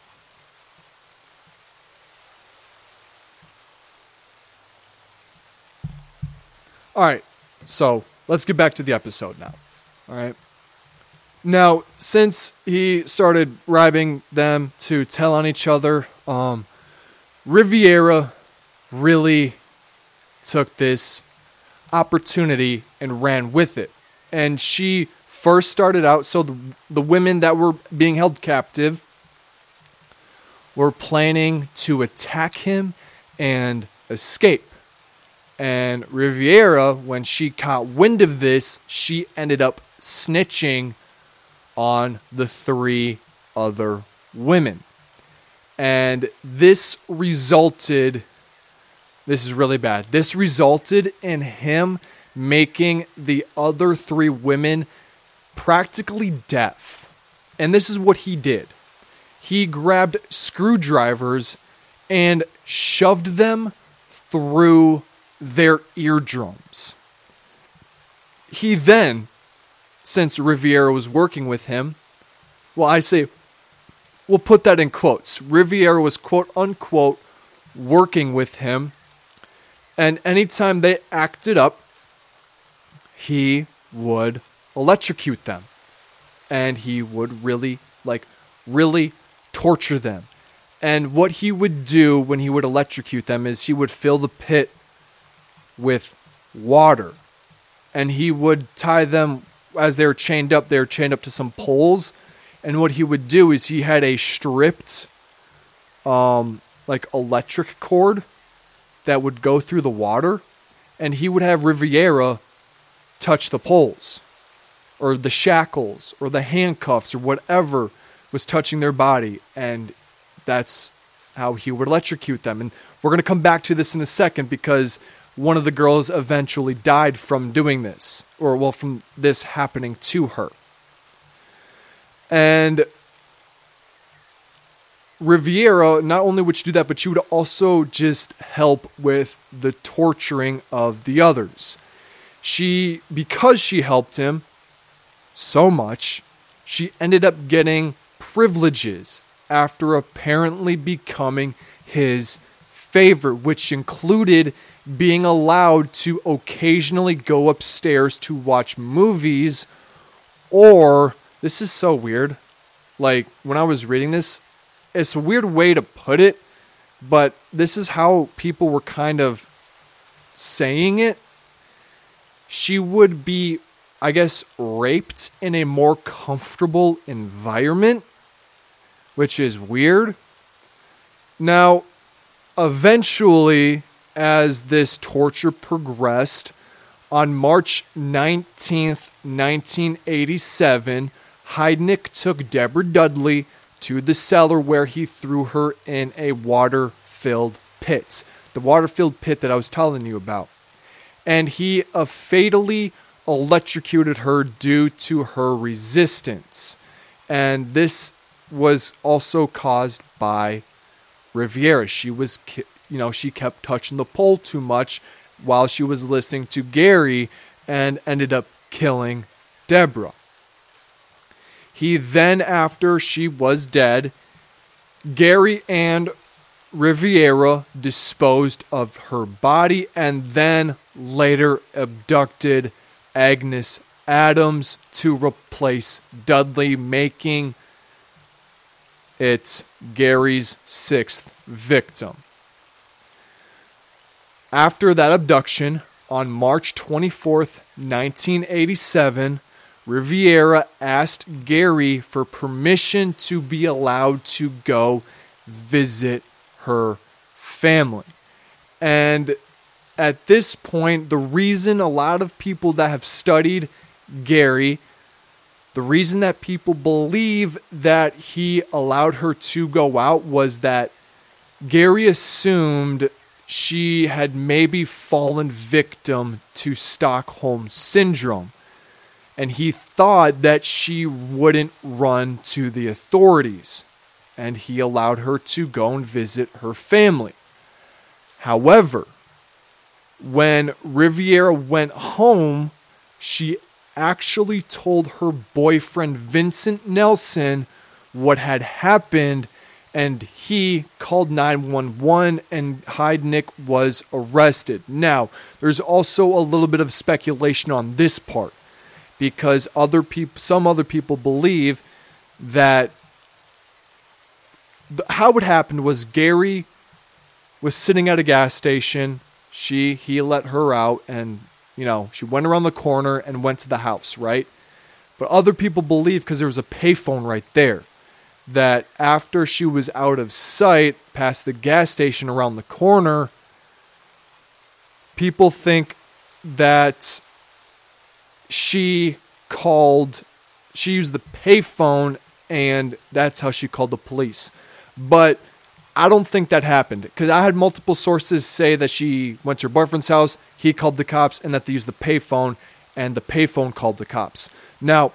All right, so let's get back to the episode now. All right. Now, since he started bribing them to tell on each other, um, Riviera really took this opportunity and ran with it. And she first started out, so the, the women that were being held captive were planning to attack him and escape. And Riviera, when she caught wind of this, she ended up snitching on the three other women. And this resulted, this is really bad, this resulted in him making the other three women practically deaf. And this is what he did. He grabbed screwdrivers and shoved them through their eardrums. He then, since Riviera was working with him, well, I say, we'll put that in quotes. Riviera was quote unquote working with him. And anytime they acted up, he would electrocute them. And he would really, like, really torture them. And what he would do when he would electrocute them is he would fill the pit with water. And he would tie them, as they were chained up, they were chained up to some poles. And what he would do is he had a stripped, um, like, electric cord that would go through the water. And he would have Riviera touch the poles, or the shackles, or the handcuffs, or whatever was touching their body. And that's how he would electrocute them. And we're going to come back to this in a second, because one of the girls eventually died from doing this, or well, from this happening to her. And Riviera, not only would she do that, but she would also just help with the torturing of the others. She, because she helped him so much, she ended up getting privileges after apparently becoming his favorite, which included being allowed to occasionally go upstairs to watch movies, or, this is so weird, like, when I was reading this, it's a weird way to put it, but this is how people were kind of saying it. She would be, I guess, raped in a more comfortable environment, which is weird. Now, eventually, as this torture progressed, on March nineteenth, nineteen eighty-seven, Heidnik took Deborah Dudley to the cellar where he threw her in a water-filled pit. The water-filled pit that I was telling you about. And he uh, fatally electrocuted her due to her resistance. And this was also caused by Riviera. She was, you know, she kept touching the pole too much while she was listening to Gary, and ended up killing Deborah. He then, after she was dead, Gary and Riviera disposed of her body and then later abducted Agnes Adams to replace Dudley, making it Gary's sixth victim. After that abduction, on March twenty-fourth, nineteen eighty-seven, Riviera asked Gary for permission to be allowed to go visit her family. And at this point, the reason a lot of people that have studied Gary. The reason that people believe that he allowed her to go out was that Gary assumed she had maybe fallen victim to Stockholm Syndrome. And he thought that she wouldn't run to the authorities. And he allowed her to go and visit her family. However, when Riviera went home, she actually told her boyfriend Vincent Nelson what had happened, and he called nine one one and Heidnik was arrested. Now, there's also a little bit of speculation on this part, because other people, some other people believe that how it happened was Gary was sitting at a gas station. She, he let her out, and, you know, she went around the corner and went to the house, right? But other people believe, because there was a payphone right there, that after she was out of sight, past the gas station around the corner, people think that she called, she used the payphone, and that's how she called the police. But I don't think that happened, because I had multiple sources say that she went to her boyfriend's house, he called the cops, and that they used the payphone, and the payphone called the cops. Now,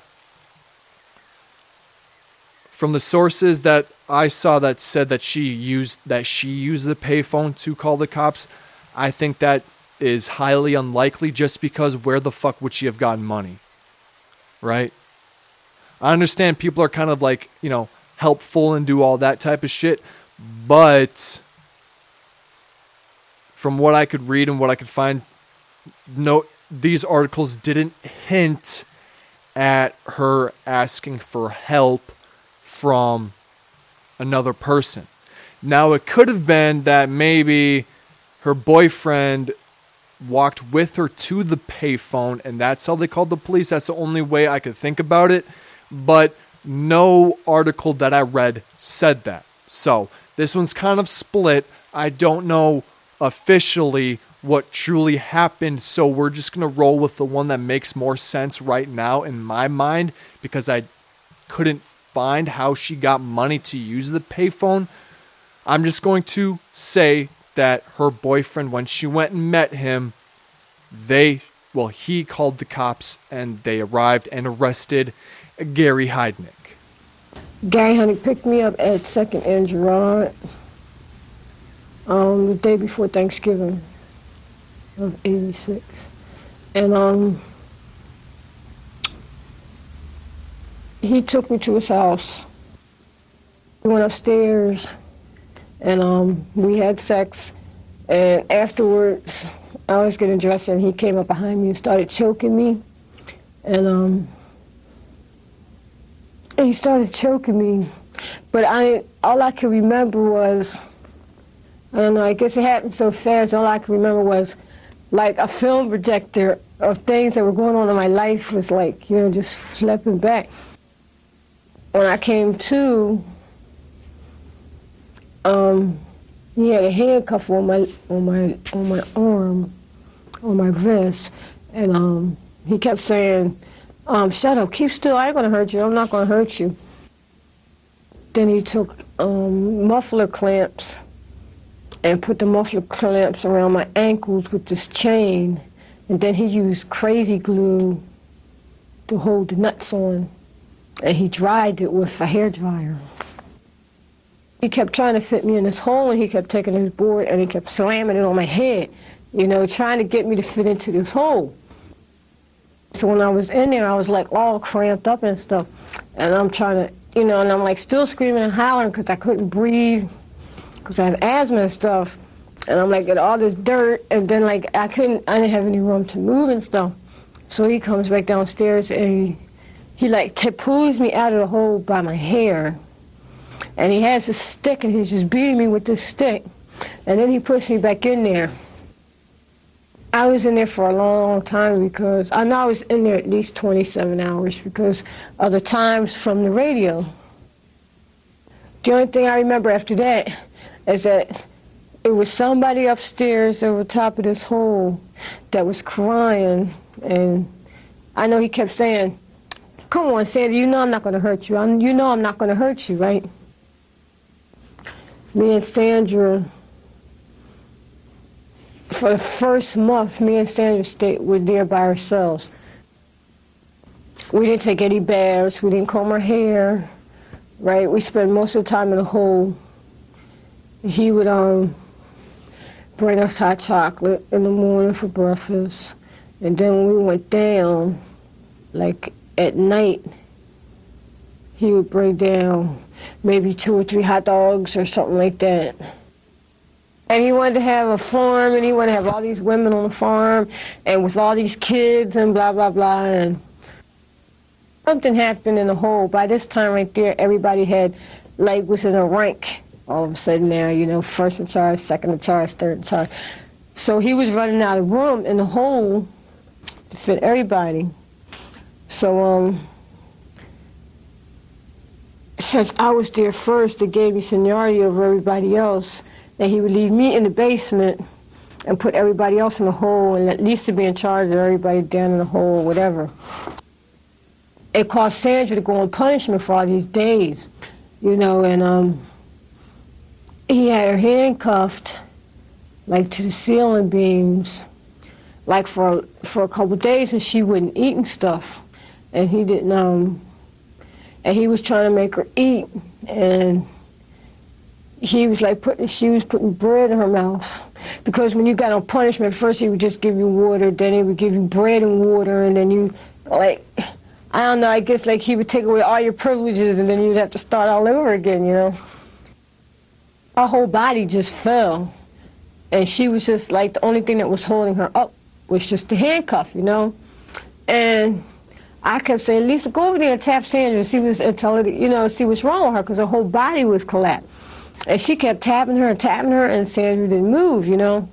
from the sources that I saw that said that she used that she used the payphone to call the cops, I think that is highly unlikely, just because where the fuck would she have gotten money? Right? I understand people are kind of like, you know, helpful and do all that type of shit, but from what I could read and what I could find, no, these articles didn't hint at her asking for help from another person. Now, it could have been that maybe her boyfriend walked with her to the payphone, and that's how they called the police. That's the only way I could think about it. But no article that I read said that. So this one's kind of split. I don't know officially what truly happened, so we're just going to roll with the one that makes more sense right now in my mind, because I couldn't find how she got money to use the payphone. I'm just going to say that her boyfriend, when she went and met him, they, well, he called the cops, and they arrived and arrested Gary Heidnik. Gary Heidnik picked me up at Second and Girard um, the day before Thanksgiving of eighty-six. And um, he took me to his house. We went upstairs, and um, we had sex. And afterwards, I was getting dressed, and he came up behind me and started choking me. And um, he started choking me. But I, all I could remember was, I don't know, I guess it happened so fast, all I could remember was like a film projector of things that were going on in my life was like, you know, just flipping back. When I came to, um, he had a handcuff on my on my on my arm, on my vest, and um, he kept saying, um, "Shut up, keep still. I ain't gonna hurt you. I'm not gonna hurt you." Then he took um, muffler clamps and put the muffler clamps around my ankles with this chain, and then he used crazy glue to hold the nuts on, and he dried it with a hairdryer. He kept trying to fit me in this hole, and he kept taking his board and he kept slamming it on my head, you know, trying to get me to fit into this hole. So when I was in there, I was like all cramped up and stuff, and I'm trying to, you know, and I'm like still screaming and hollering because I couldn't breathe, because I have asthma and stuff, and I'm like at all this dirt, and then like I couldn't, I didn't have any room to move and stuff. So he comes back downstairs and he, he like t- pulls me out of the hole by my hair, and he has a stick and he's just beating me with this stick, and then he puts me back in there. I was in there for a long, long time because I know I was in there at least twenty-seven hours because of the times from the radio. The only thing I remember after that is that it was somebody upstairs over top of this hole that was crying, and I know he kept saying, come on, Sandra, you know I'm not going to hurt you. I'm, you know I'm not going to hurt you, right? Me and Sandra, for the first month, me and Sandra stayed, were there by ourselves. We didn't take any baths. We didn't comb our hair, right? We spent most of the time in the hole. He would um, bring us hot chocolate in the morning for breakfast. And then when we went down, like at night, he would bring down maybe two or three hot dogs or something like that. And he wanted to have a farm, and he wanted to have all these women on the farm, and with all these kids and blah, blah, blah. And something happened in the hole. By this time right there, everybody had, like, was in a rank. All of a sudden now, you know, first in charge, second in charge, third in charge. So he was running out of room in the hole to fit everybody. So, um, since I was there first, it gave me seniority over everybody else, and he would leave me in the basement and put everybody else in the hole, and at least to be in charge of everybody down in the hole or whatever. It caused Sandra to go on punishment for all these days, you know, and um, he had her handcuffed, like, to the ceiling beams, like, for, for a couple of days, and she wouldn't eat and stuff. And he didn't, um, and he was trying to make her eat, and he was like putting, she was putting bread in her mouth. Because when you got on punishment, first he would just give you water, then he would give you bread and water, and then you, like, I don't know, I guess like he would take away all your privileges, and then you'd have to start all over again, you know. Her whole body just fell, and she was just like, the only thing that was holding her up was just the handcuff, you know. And I kept saying, Lisa, go over there and tap Sandra and see what's, and tell her, you know, see what's wrong with her, because her whole body was collapsed. And she kept tapping her and tapping her, and Sandra didn't move, you know.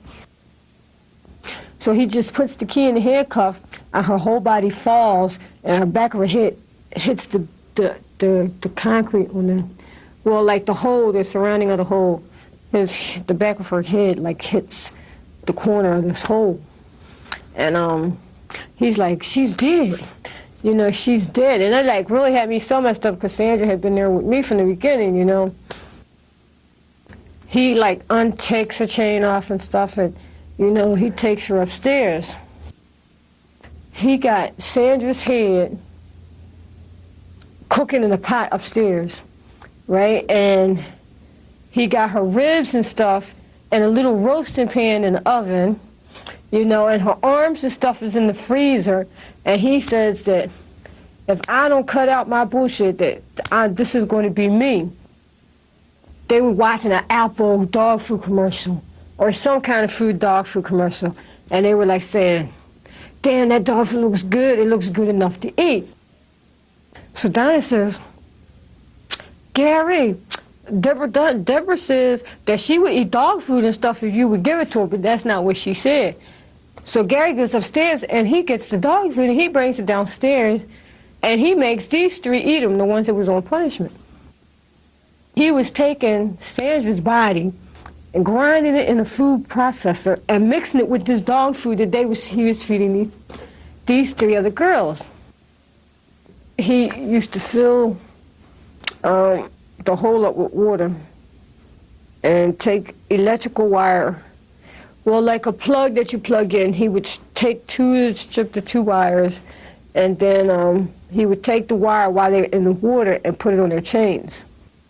So he just puts the key in the handcuff, and her whole body falls, and her back of her head hits the the the, the concrete on the, well, like the hole, the surrounding of the hole, his the back of her head like hits the corner of this hole, and um, he's like, she's dead. You know, she's dead. And it, like, really had me so messed up because Sandra had been there with me from the beginning, you know. He, like, untakes her chain off and stuff, and, you know, he takes her upstairs. He got Sandra's head cooking in a pot upstairs, right? And he got her ribs and stuff in a little roasting pan in the oven, you know, and her arms and stuff is in the freezer. And he says that if I don't cut out my bullshit, that I, this is going to be me. They were watching an Apple dog food commercial or some kind of food dog food commercial, and they were like saying, damn, that dog food looks good. It looks good enough to eat. So Donna says, Gary, Deborah, Deborah says that she would eat dog food and stuff if you would give it to her, but that's not what she said. So Gary goes upstairs, and he gets the dog food, and he brings it downstairs, and he makes these three eat them, the ones that was on punishment. He was taking Sandra's body and grinding it in a food processor and mixing it with this dog food that they was, he was feeding these, these three other girls. He used to fill um, the hole up with water and take electrical wire. Well, like a plug that you plug in, he would take two, strip the two wires, and then um, he would take the wire while they were in the water and put it on their chains.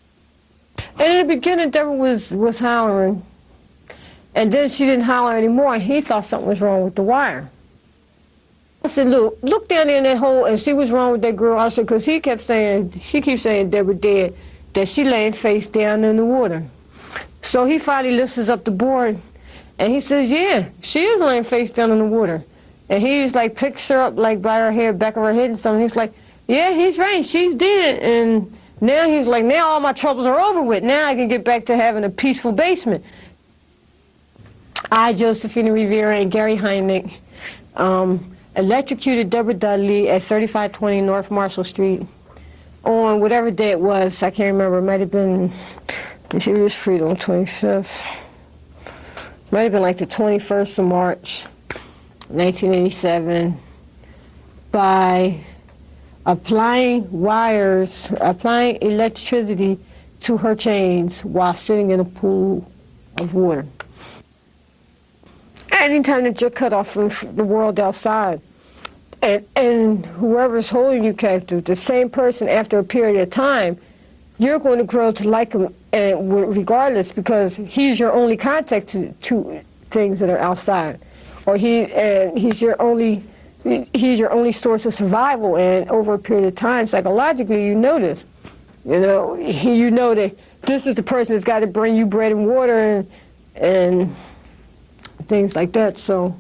And in the beginning, Deborah was, was hollering, and then she didn't holler anymore, and he thought something was wrong with the wire. I said, look, look down there in that hole and see what's wrong with that girl. I said, because he kept saying, she keeps saying Deborah dead, that she laying face down in the water. So he finally lifts up the board, and he says, yeah, she is laying face down in the water. And he's like, picks her up like by her hair, back of her head and something. He's like, yeah, he's right, she's dead. And now he's like, now all my troubles are over with. Now I can get back to having a peaceful basement. I, Josephina Rivera, and Gary Heidnik um, electrocuted Deborah Dudley at thirty-five twenty North Marshall Street on whatever day it was. I can't remember. It might have been, she was freed on twenty-fifth. Might have been like the twenty-first of March, nineteen eighty-seven. by applying wires, applying electricity to her chains while sitting in a pool of water. Anytime that you're cut off from the world outside, and, and whoever's holding you captive, the same person after a period of time, you're going to grow to like him, and regardless, because he's your only contact to, to things that are outside, or he and he's your only he's your only source of survival. And over a period of time, psychologically, you know this. You know, you know that this is the person that's got to bring you bread and water and, and things like that. So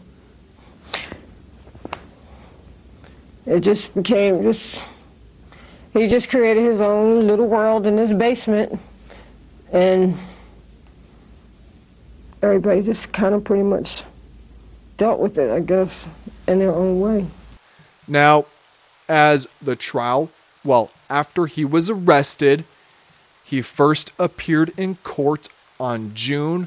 it just became just, he just created his own little world in his basement, and everybody just kind of pretty much dealt with it, I guess, in their own way. Now, as the trial, well, after he was arrested, he first appeared in court on June,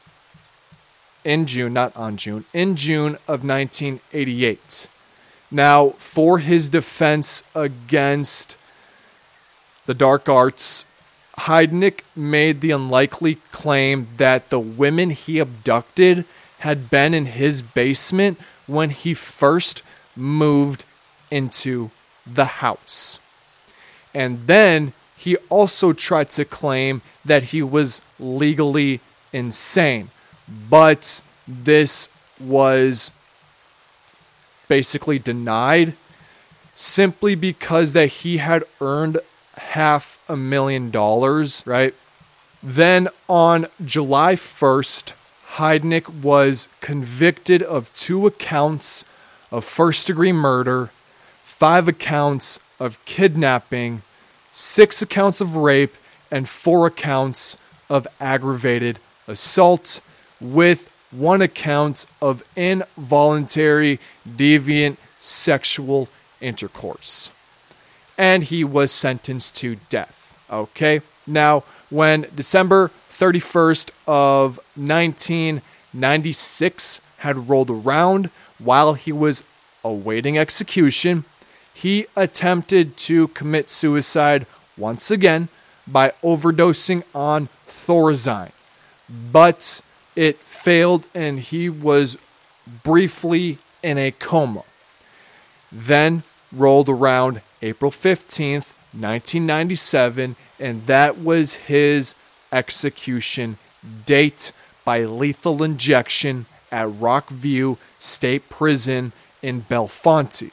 in June, not on June, in June of nineteen eighty-eight. Now, for his defense against the dark arts, Heidnik made the unlikely claim that the women he abducted had been in his basement when he first moved into the house. And then he also tried to claim that he was legally insane. But this was basically denied simply because that he had earned half a million dollars, right? Then on July first, Heidnik was convicted of two accounts of first-degree murder, five accounts of kidnapping, six accounts of rape, and four accounts of aggravated assault, with one account of involuntary deviant sexual intercourse. And he was sentenced to death. Okay? Now, when December thirty-first of nineteen ninety-six had rolled around, while he was awaiting execution, he attempted to commit suicide once again by overdosing on Thorazine. But it failed and he was briefly in a coma. Then rolled around April fifteenth, nineteen ninety-seven, and that was his execution date by lethal injection at Rockview State Prison in Bellefonte.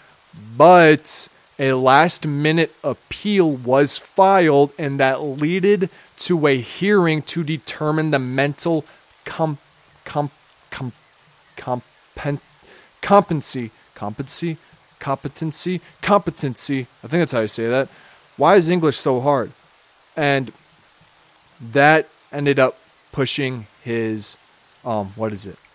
But a last-minute appeal was filed, and that led to a hearing to determine the mental com, com, com, compen, competency, competency, competency, competency. I think that's how you say that. Why is English so hard? And that ended up pushing his, um, what is it?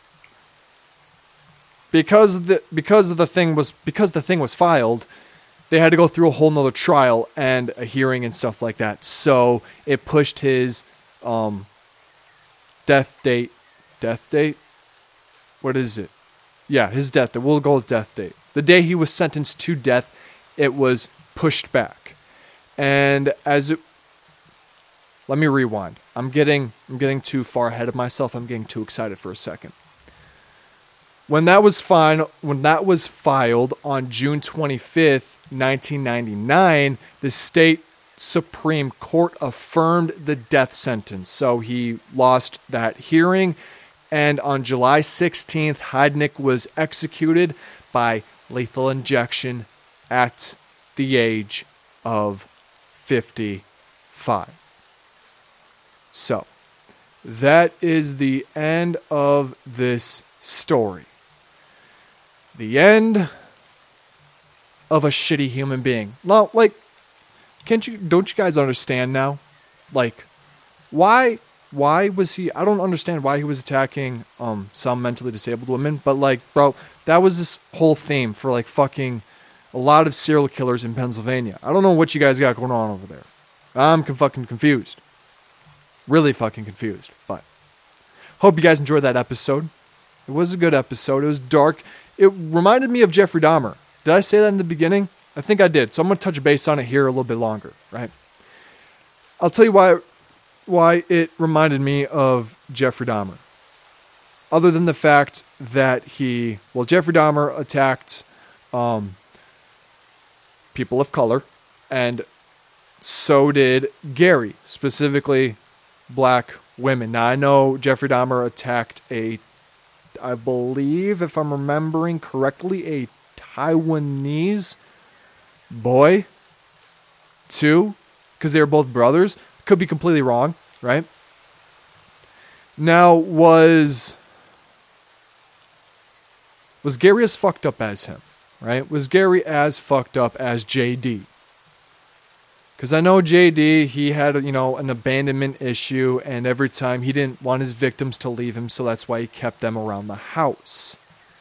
Because the because of the thing was because the thing was filed, they had to go through a whole nother trial and a hearing and stuff like that. So it pushed his um, death date. Death date? What is it? Yeah, his death date. We'll go with death date. The day he was sentenced to death, it was pushed back. And as it... Let me rewind. I'm getting I'm getting too far ahead of myself. I'm getting too excited for a second. When that was fine, when that was filed on June twenty-fifth, nineteen ninety-nine, the state Supreme Court affirmed the death sentence. So he lost that hearing, and on July sixteenth, Heidnik was executed by lethal injection at the age of fifty-five. So, that is the end of this story. The end of a shitty human being. Well, like, can't you, don't you guys understand now? Like, why, why was he, I don't understand why he was attacking, um, some mentally disabled women, but like, bro, that was this whole theme for like fucking a lot of serial killers in Pennsylvania. I don't know what you guys got going on over there. I'm fucking confused. Really fucking confused, but hope you guys enjoyed that episode. It was a good episode. It was dark. It reminded me of Jeffrey Dahmer. Did I say that in the beginning? I think I did. So I'm going to touch base on it here a little bit longer, right? I'll tell you why why it reminded me of Jeffrey Dahmer. Other than the fact that he, well, Jeffrey Dahmer attacked um, people of color, and so did Gary, specifically black women. Now, I know Jeffrey Dahmer attacked a, I believe, if I'm remembering correctly, a Taiwanese boy, too, because they were both brothers. Could be completely wrong, right? Now, was was Gary as fucked up as him, right? Was Gary as fucked up as J D? Because I know J D, he had, you know, an abandonment issue, and every time he didn't want his victims to leave him, so that's why he kept them around the house.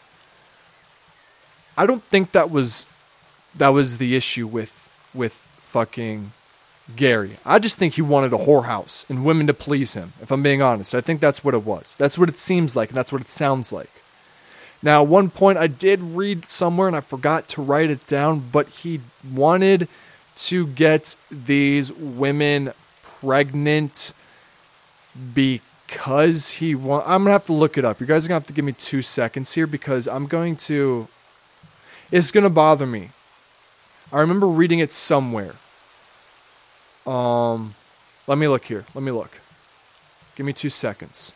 I don't think that was that was the issue with with fucking Gary. I just think he wanted a whorehouse and women to please him, if I'm being honest. I think that's what it was. That's what it seems like, and that's what it sounds like. Now, at one point I did read somewhere, and I forgot to write it down, but he wanted to get these women pregnant because he want. I'm gonna have to look it up. You guys are gonna have to give me two seconds here, because I'm going to. It's gonna bother me. I remember reading it somewhere. Um, let me look here. Let me look. Give me two seconds.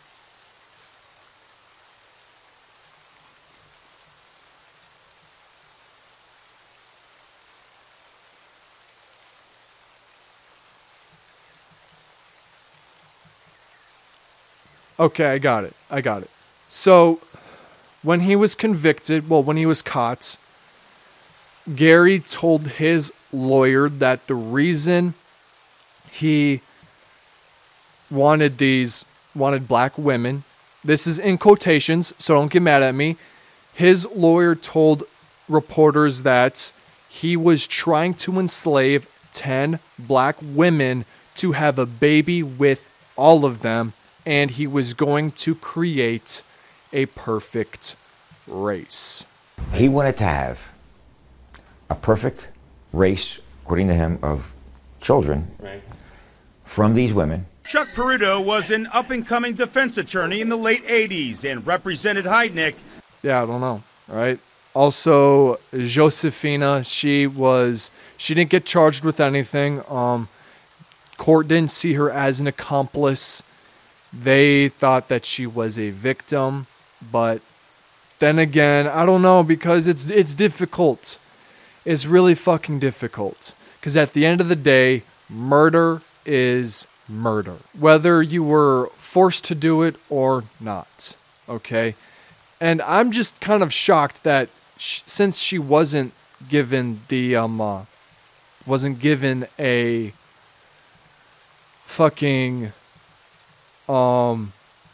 Okay, I got it. I got it. So, when he was convicted, well, when he was caught, Gary told his lawyer that the reason he wanted these, wanted black women, this is in quotations, so don't get mad at me. His lawyer told reporters that he was trying to enslave ten black women to have a baby with all of them, and he was going to create a perfect race. He wanted to have a perfect race, according to him, of children right. from these women. Chuck Peruto was an up-and-coming defense attorney in the late eighties and represented Heidnik. Yeah, I don't know, right? Also, Josefina, she was, she didn't get charged with anything. Um, court didn't see her as an accomplice. They thought that she was a victim, but then again, I don't know, because it's it's difficult. It's really fucking difficult. Because at the end of the day, murder is murder. Whether you were forced to do it or not. Okay? And I'm just kind of shocked that sh- since she wasn't given the, um, uh, wasn't given a fucking, um,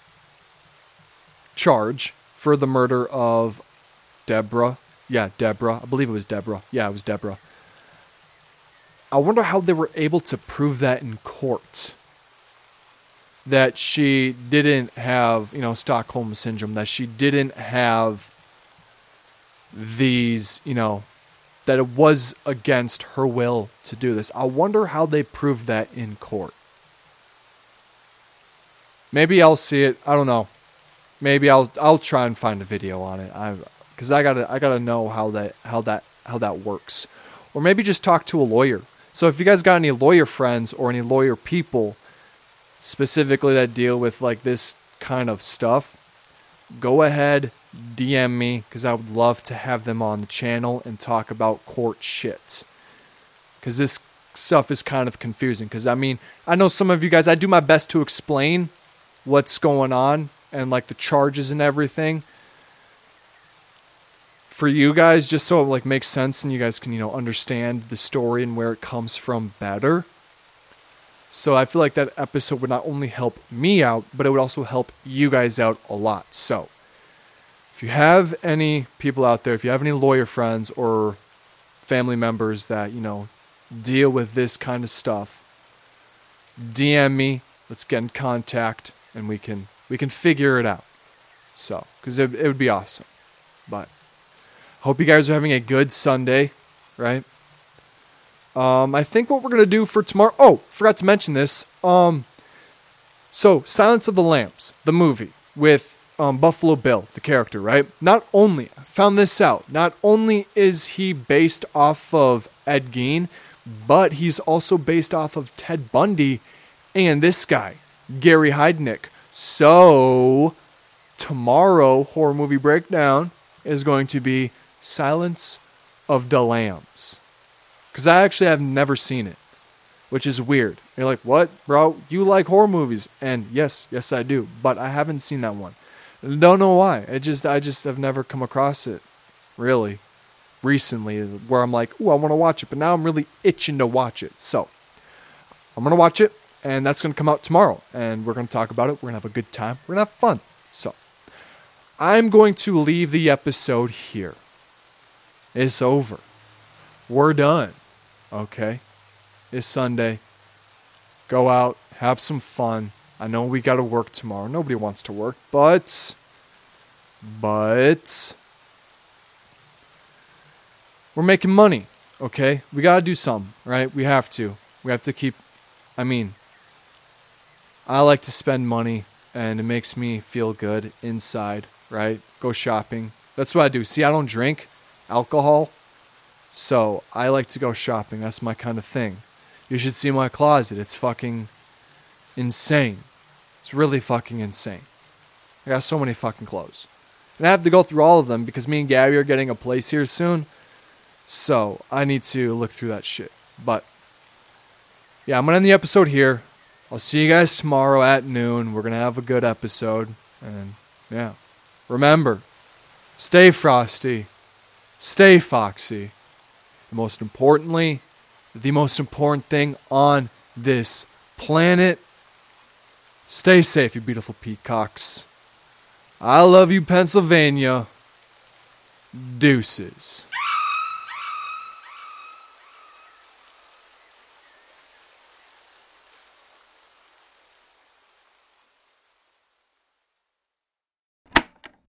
charge for the murder of Deborah. Yeah, Deborah. I believe it was Deborah. Yeah, it was Deborah. I wonder how they were able to prove that in court. That she didn't have, you know, Stockholm Syndrome. That she didn't have these, you know, that it was against her will to do this. I wonder how they proved that in court. Maybe I'll see it. I don't know. Maybe I'll I'll try and find a video on it. I because I gotta I gotta know how that how that how that works, or maybe just talk to a lawyer. So if you guys got any lawyer friends or any lawyer people, specifically that deal with like this kind of stuff, go ahead, D M me, because I would love to have them on the channel and talk about court shit. Because this stuff is kind of confusing. Because I mean, I know some of you guys. I do my best to explain what's going on and like the charges and everything for you guys, just so it like makes sense and you guys can, you know, understand the story and where it comes from better. So I feel like that episode would not only help me out, but it would also help you guys out a lot. So if you have any people out there, if you have any lawyer friends or family members that, you know, deal with this kind of stuff, D M me, let's get in contact, and we can we can figure it out. So, because it, it would be awesome. But Hope you guys are having a good Sunday, right? Um, I think what we're going to do for tomorrow... Oh, forgot to mention this. Um, so, Silence of the Lambs, the movie, with um, Buffalo Bill, the character, right? Not only, I found this out, not only is he based off of Ed Gein, but he's also based off of Ted Bundy and this guy, Gary Heidnik. So, tomorrow, Horror Movie Breakdown is going to be Silence of the Lambs. Because I actually have never seen it, which is weird. You're like, what, bro? You like horror movies? And yes, yes I do. But I haven't seen that one. Don't know why. I just, I just have never come across it, really, recently, where I'm like, ooh, I want to watch it. But now I'm really itching to watch it. So, I'm going to watch it, and that's going to come out tomorrow. And we're going to talk about it. We're going to have a good time. We're going to have fun. So, I'm going to leave the episode here. It's over. We're done. Okay? It's Sunday. Go out. Have some fun. I know we got to work tomorrow. Nobody wants to work. But... But... We're making money. Okay? We got to do something. Right? We have to. We have to keep... I mean... I like to spend money. And it makes me feel good inside. Right? Go shopping. That's what I do. See, I don't drink alcohol. So, I like to go shopping. That's my kind of thing. You should see my closet. It's fucking insane. It's really fucking insane. I got so many fucking clothes. And I have to go through all of them because me and Gabby are getting a place here soon. So, I need to look through that shit. But, yeah, I'm going to end the episode here. I'll see you guys tomorrow at noon. We're going to have a good episode. And, yeah. Remember, stay frosty. Stay foxy. And most importantly, the most important thing on this planet, stay safe, you beautiful peacocks. I love you, Pennsylvania. Deuces.